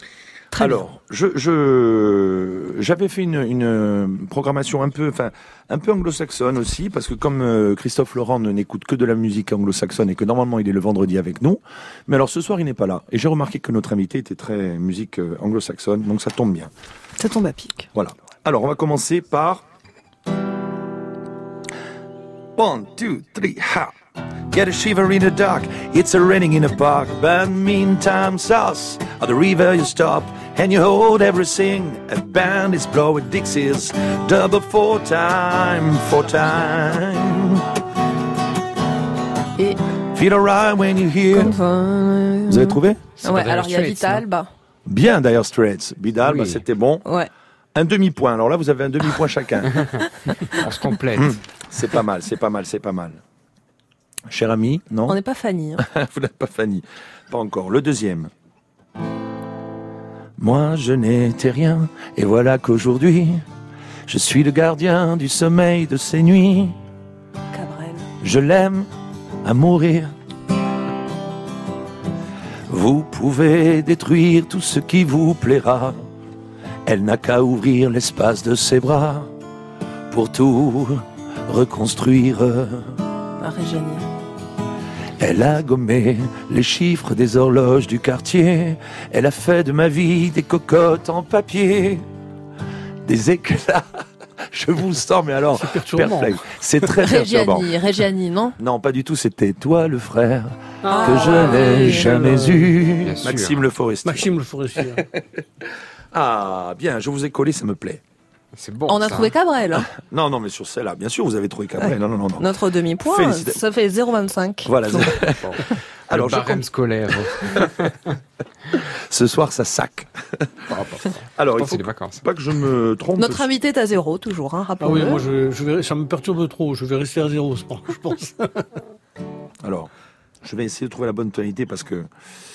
[SPEAKER 4] Très bien.
[SPEAKER 6] Alors, j'avais fait une programmation un peu anglo-saxonne aussi, parce que comme Christophe Laurent n'écoute que de la musique anglo-saxonne et que normalement il est le vendredi avec nous, mais alors ce soir il n'est pas là. Et j'ai remarqué que notre invité était très musique anglo-saxonne, donc ça tombe bien.
[SPEAKER 4] Ça tombe à pic.
[SPEAKER 6] Voilà. Alors, on va commencer par 1, 2, 3, ha! Get a shiver in the dark, it's a raining in the park. But meantime, sauce, at the river you stop, and you hold everything. A band is blowing Dixies, double for time.
[SPEAKER 4] Et
[SPEAKER 6] Feel alright when you hear. Vous avez trouvé?
[SPEAKER 7] C'est
[SPEAKER 4] ouais,
[SPEAKER 7] pas
[SPEAKER 4] alors il y a
[SPEAKER 7] Dire Straits,
[SPEAKER 4] Vital, bah.
[SPEAKER 6] Bien, Dire Straits. Bidal,
[SPEAKER 7] Oui.
[SPEAKER 6] bah, c'était bon.
[SPEAKER 4] Ouais.
[SPEAKER 6] Un demi-point. Alors là, vous avez un demi-point chacun.
[SPEAKER 7] On se complète.
[SPEAKER 6] C'est pas mal, c'est pas mal, c'est pas mal. Cher ami, non?
[SPEAKER 4] On n'est pas Fanny. Hein.
[SPEAKER 6] Vous n'êtes pas Fanny. Pas encore. Le deuxième. Moi, je n'étais rien, et voilà qu'aujourd'hui, je suis le gardien du sommeil de ces nuits.
[SPEAKER 4] Cabrel.
[SPEAKER 6] Je l'aime à mourir. Vous pouvez détruire tout ce qui vous plaira. Elle n'a qu'à ouvrir l'espace de ses bras pour tout reconstruire.
[SPEAKER 4] Régiani.
[SPEAKER 6] Elle a gommé les chiffres des horloges du quartier. Elle a fait de ma vie des cocottes en papier, des éclats. Je vous sens, mais alors,
[SPEAKER 5] perturbant.
[SPEAKER 6] perplexe. C'est très perturbant.
[SPEAKER 4] Régiani, non?
[SPEAKER 6] Non, pas du tout, c'était toi le frère
[SPEAKER 4] Ah,
[SPEAKER 6] que je n'ai
[SPEAKER 4] oui.
[SPEAKER 6] jamais eu.
[SPEAKER 7] Bien sûr.
[SPEAKER 6] Maxime Le Forestier.
[SPEAKER 5] Maxime Le Forestier.
[SPEAKER 6] Ah, bien, je vous ai collé, ça me plaît.
[SPEAKER 7] C'est bon.
[SPEAKER 4] On a
[SPEAKER 7] ça.
[SPEAKER 4] trouvé Cabrel. Hein.
[SPEAKER 6] Non, non, mais sur celle-là, bien sûr, vous avez trouvé Cabrel. Non, non, non, non.
[SPEAKER 4] Notre demi-point,
[SPEAKER 6] Félicitations.
[SPEAKER 4] ça fait 0,25.
[SPEAKER 6] Voilà.
[SPEAKER 7] Bon.
[SPEAKER 6] Alors,
[SPEAKER 7] Le
[SPEAKER 6] je
[SPEAKER 7] barème scolaire.
[SPEAKER 6] ce soir, ça sac. Alors, il
[SPEAKER 7] C'est
[SPEAKER 6] faut
[SPEAKER 7] les vacances.
[SPEAKER 6] pas que je me trompe.
[SPEAKER 4] Notre invité est à 0, toujours, hein,
[SPEAKER 5] Ah
[SPEAKER 4] rappelons-le.
[SPEAKER 5] oui, moi je vais, ça me perturbe trop. Je vais rester à 0, je pense.
[SPEAKER 6] Alors, je vais essayer de trouver la bonne tonalité parce que...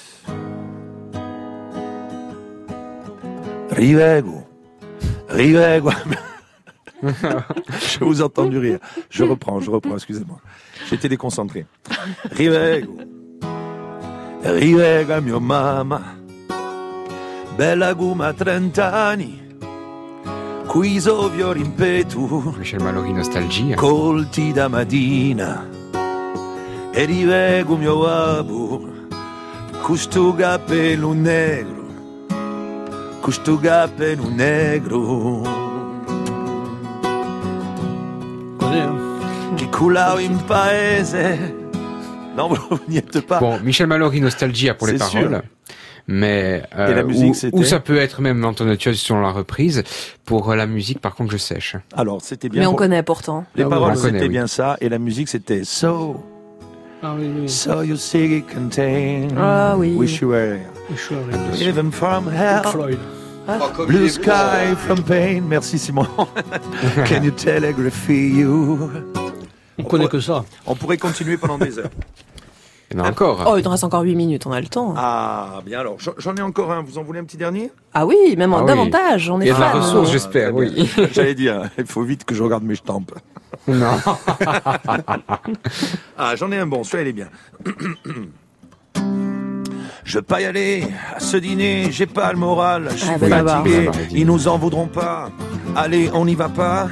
[SPEAKER 6] Rivego. Je vous ai entendu rire. Je reprends, excusez-moi. J'étais déconcentré. Rivego mio mamma, bella guma 30 anni, qui sovio rimpetu,
[SPEAKER 7] Michel Mallory, Nostalgie.
[SPEAKER 6] colti da Madina, e rivego mio babbo, custo capello negro,
[SPEAKER 5] On connaît, hein.
[SPEAKER 6] che culao in paese. Non, vous n'y êtes pas.
[SPEAKER 7] Bon, Michel Mallory, Nostalgie pour les
[SPEAKER 6] C'est sûr.
[SPEAKER 7] paroles. Mais
[SPEAKER 6] Et la musique, c'était
[SPEAKER 7] ou ça peut être même Antonio Tuaz selon la reprise. Pour la musique, par contre, je sèche.
[SPEAKER 6] Alors, c'était bien.
[SPEAKER 4] Mais on
[SPEAKER 6] pour-
[SPEAKER 4] connaît pourtant.
[SPEAKER 6] Les
[SPEAKER 5] Ah oui,
[SPEAKER 6] paroles,
[SPEAKER 7] on connaît,
[SPEAKER 6] c'était
[SPEAKER 7] oui.
[SPEAKER 6] bien ça. Et la musique, c'était So,
[SPEAKER 5] Ah oui, oui.
[SPEAKER 6] so you see it contain.
[SPEAKER 4] Ah oui.
[SPEAKER 6] Wish you were
[SPEAKER 5] Je suis arrivé.
[SPEAKER 6] even from hell.
[SPEAKER 5] Floyd.
[SPEAKER 6] Blue sky from pain. Merci Simon. Can you telegraphy you?
[SPEAKER 5] On connaît que ça.
[SPEAKER 6] On pourrait continuer pendant des heures.
[SPEAKER 7] Il y en a encore.
[SPEAKER 4] Oh, il nous reste encore 8 minutes, on a le temps.
[SPEAKER 6] Ah, bien alors. J'en ai encore un. Vous en voulez un petit dernier?
[SPEAKER 4] Ah oui, même
[SPEAKER 7] Ah oui.
[SPEAKER 4] davantage, on est
[SPEAKER 7] Il y a de la
[SPEAKER 4] fan.
[SPEAKER 7] ressource, j'espère,
[SPEAKER 6] très bien.
[SPEAKER 7] oui.
[SPEAKER 6] J'allais dire, il faut vite que je regarde mes stampes.
[SPEAKER 7] Non.
[SPEAKER 6] Ah, j'en ai un bon, celui-là il est bien. Je veux pas y aller à ce dîner, j'ai pas le moral, je suis
[SPEAKER 4] Ah, ben là-bas.
[SPEAKER 6] fatigué,
[SPEAKER 7] Là-bas,
[SPEAKER 6] ils nous en voudront pas. Allez, on n'y va pas.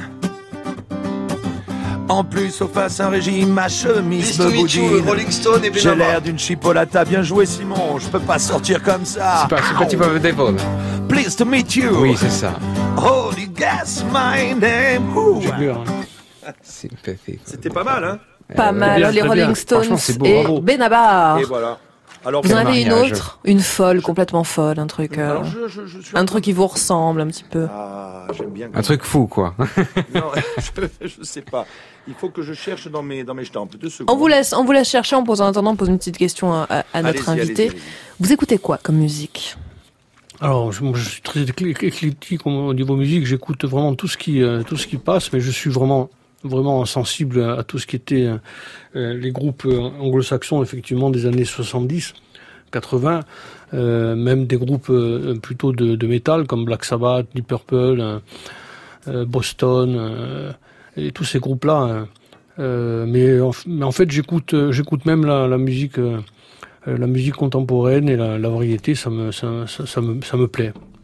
[SPEAKER 6] En plus, au face un régime, ma chemise me boudine. J'ai l'air d'une chipolata, bien joué Simon, je peux pas sortir comme ça.
[SPEAKER 7] C'est pas Type of the Devil.
[SPEAKER 6] Pleased to meet you.
[SPEAKER 7] Oui, c'est ça.
[SPEAKER 6] Holy gas, my name. Ouh.
[SPEAKER 5] J'ai lu, hein.
[SPEAKER 7] Sympathique.
[SPEAKER 6] C'était pas mal, hein.
[SPEAKER 4] Pas mal,
[SPEAKER 5] bien,
[SPEAKER 4] les
[SPEAKER 5] très
[SPEAKER 4] Rolling
[SPEAKER 5] bien.
[SPEAKER 4] Stones
[SPEAKER 7] Franchement, c'est beau,
[SPEAKER 4] et
[SPEAKER 7] bravo.
[SPEAKER 4] Benabar.
[SPEAKER 6] Et voilà. Alors,
[SPEAKER 4] Vous en
[SPEAKER 7] Quel
[SPEAKER 4] avez une
[SPEAKER 7] mariage.
[SPEAKER 4] autre? Une folle, complètement folle, un truc,
[SPEAKER 6] alors, je suis
[SPEAKER 4] un truc qui vous ressemble un petit peu.
[SPEAKER 6] Ah, j'aime bien.
[SPEAKER 7] Un truc fou, quoi.
[SPEAKER 6] Non, je sais pas. Il faut que je cherche dans mes stampes. 2 secondes.
[SPEAKER 4] On vous laisse chercher, en attendant, on pose une petite question à notre
[SPEAKER 6] Allez-y,
[SPEAKER 4] invité.
[SPEAKER 6] allez-y.
[SPEAKER 4] Vous écoutez quoi comme musique?
[SPEAKER 5] Alors, moi, je suis très éclectique au niveau musique. J'écoute vraiment tout ce qui passe, mais je suis vraiment sensible à tout ce qui était les groupes anglo-saxons, effectivement, des années 70, 80, même des groupes plutôt de métal comme Black Sabbath, Deep Purple, Boston, et tous ces groupes-là. Mais en fait, j'écoute même la musique contemporaine et la variété, ça me plaît.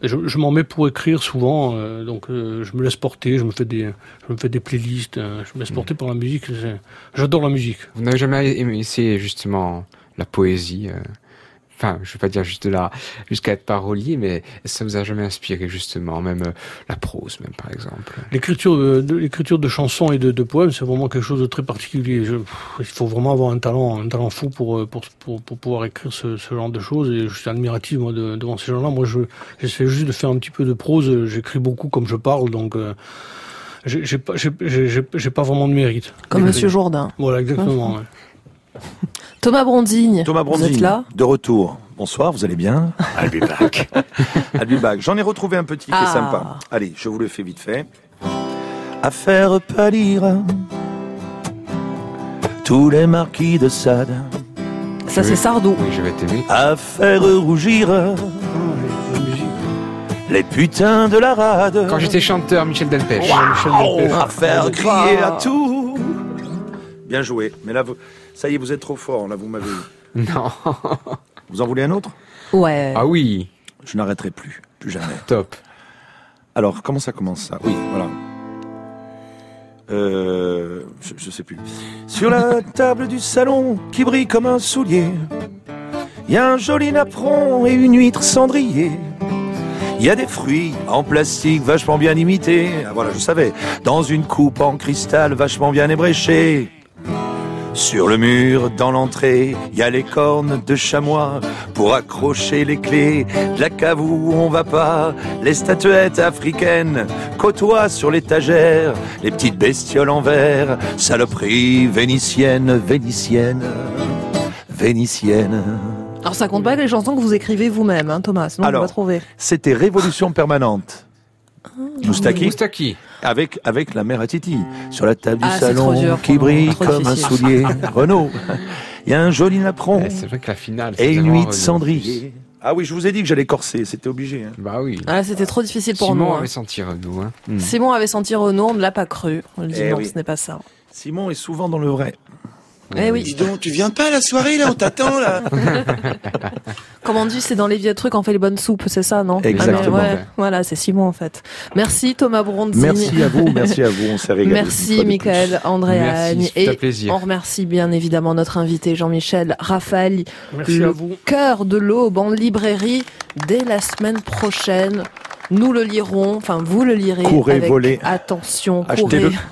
[SPEAKER 5] Et je m'en mets pour écrire souvent, donc je me laisse porter, je me fais des playlists, je me laisse porter par la musique. J'adore la musique.
[SPEAKER 7] Vous n'avez jamais essayé justement la poésie Enfin, je ne vais pas dire juste là, jusqu'à être parolier, mais ça vous a jamais inspiré justement, même la prose, même par exemple.
[SPEAKER 5] L'écriture de chansons et de poèmes, c'est vraiment quelque chose de très particulier. Il faut vraiment avoir un talent fou pour pouvoir écrire ce genre de choses. Et je suis admiratif moi devant ces gens-là. Moi, j'essaie juste de faire un petit peu de prose. J'écris beaucoup comme je parle, donc j'ai pas vraiment de mérite.
[SPEAKER 4] Comme Monsieur Jourdain.
[SPEAKER 5] Voilà, exactement. Ouais.
[SPEAKER 4] Thomas Brondigne, vous êtes là ?
[SPEAKER 6] De retour. Bonsoir, vous allez bien ? I'll be back. I'll be back. J'en ai retrouvé un petit qui est sympa. Allez, je vous le fais vite fait. À faire pâlir tous les marquis de Sade.
[SPEAKER 4] Ça, c'est Sardou.
[SPEAKER 7] Oui, je vais t'aimer.
[SPEAKER 6] À faire rougir les putains de la rade.
[SPEAKER 7] Quand j'étais chanteur, Michel Delpech.
[SPEAKER 6] À faire crier à tout. Bien joué. Mais là, ça y est, vous êtes trop fort. Là, vous m'avez eu.
[SPEAKER 7] Non.
[SPEAKER 6] Vous en voulez un autre ?
[SPEAKER 4] Ouais.
[SPEAKER 7] Ah oui.
[SPEAKER 6] Je n'arrêterai plus jamais.
[SPEAKER 7] Top.
[SPEAKER 6] Alors, comment ça commence ça ? Oui, voilà. Je sais plus. Sur la table du salon qui brille comme un soulier, il y a un joli napperon et une huître cendrier. Il y a des fruits en plastique vachement bien imités. Ah voilà, je savais. Dans une coupe en cristal vachement bien ébréchée. Sur le mur, dans l'entrée, il y a les cornes de chamois pour accrocher les clés de la cave où on va pas. Les statuettes africaines côtoient sur l'étagère les petites bestioles en verre. Saloperie vénitienne.
[SPEAKER 4] Alors ça compte pas que les chansons que vous écrivez vous-même, hein, Thomas, sinon on va trouver.
[SPEAKER 6] C'était Révolution permanente.
[SPEAKER 7] Moustaki.
[SPEAKER 6] Avec la mère à Titi. Sur la table du
[SPEAKER 4] c'est trop
[SPEAKER 6] salon
[SPEAKER 4] dur,
[SPEAKER 6] qui brille
[SPEAKER 4] trop
[SPEAKER 6] comme
[SPEAKER 4] difficile.
[SPEAKER 6] un soulier. Renaud. Il y a un joli napperon
[SPEAKER 7] C'est vrai que la finale.
[SPEAKER 6] et
[SPEAKER 7] c'est
[SPEAKER 6] une
[SPEAKER 7] vraiment
[SPEAKER 6] huître
[SPEAKER 7] Renaud.
[SPEAKER 6] cendrier. Ah oui, je vous ai dit que j'allais corser, c'était obligé. Hein.
[SPEAKER 7] Bah oui.
[SPEAKER 4] Ah, c'était trop difficile pour
[SPEAKER 7] Simon
[SPEAKER 4] nous.
[SPEAKER 7] avait senti Renaud. Hein.
[SPEAKER 4] Simon avait senti Renaud, on ne l'a pas cru. On lui dit non,
[SPEAKER 6] oui.
[SPEAKER 4] ce n'est pas ça.
[SPEAKER 6] Simon est souvent dans le vrai.
[SPEAKER 4] Eh oui.
[SPEAKER 10] Dis donc, tu viens pas à la soirée là, on t'attend là.
[SPEAKER 4] Comme on dit, c'est dans les vieux trucs on fait les bonnes soupes, c'est ça, non ?
[SPEAKER 6] Exactement.
[SPEAKER 4] Ah, mais ouais, voilà, c'est Simon en fait. Merci Thomas Brondigne.
[SPEAKER 6] Merci à vous, on s'est régalé. une
[SPEAKER 4] Merci
[SPEAKER 6] fois de
[SPEAKER 4] Michael Andréagne.
[SPEAKER 7] Merci, c'est un
[SPEAKER 4] Et
[SPEAKER 7] plaisir.
[SPEAKER 4] on remercie bien évidemment notre invité Jean-Michel Raffaali.
[SPEAKER 5] Merci à
[SPEAKER 4] Le
[SPEAKER 5] vous.
[SPEAKER 4] Cœur de l'Aube en librairie dès la semaine prochaine. Nous le lirons, enfin vous le lirez
[SPEAKER 6] Courez,
[SPEAKER 4] avec
[SPEAKER 6] volez.
[SPEAKER 4] attention.
[SPEAKER 6] Achetez-le.
[SPEAKER 4] Courez,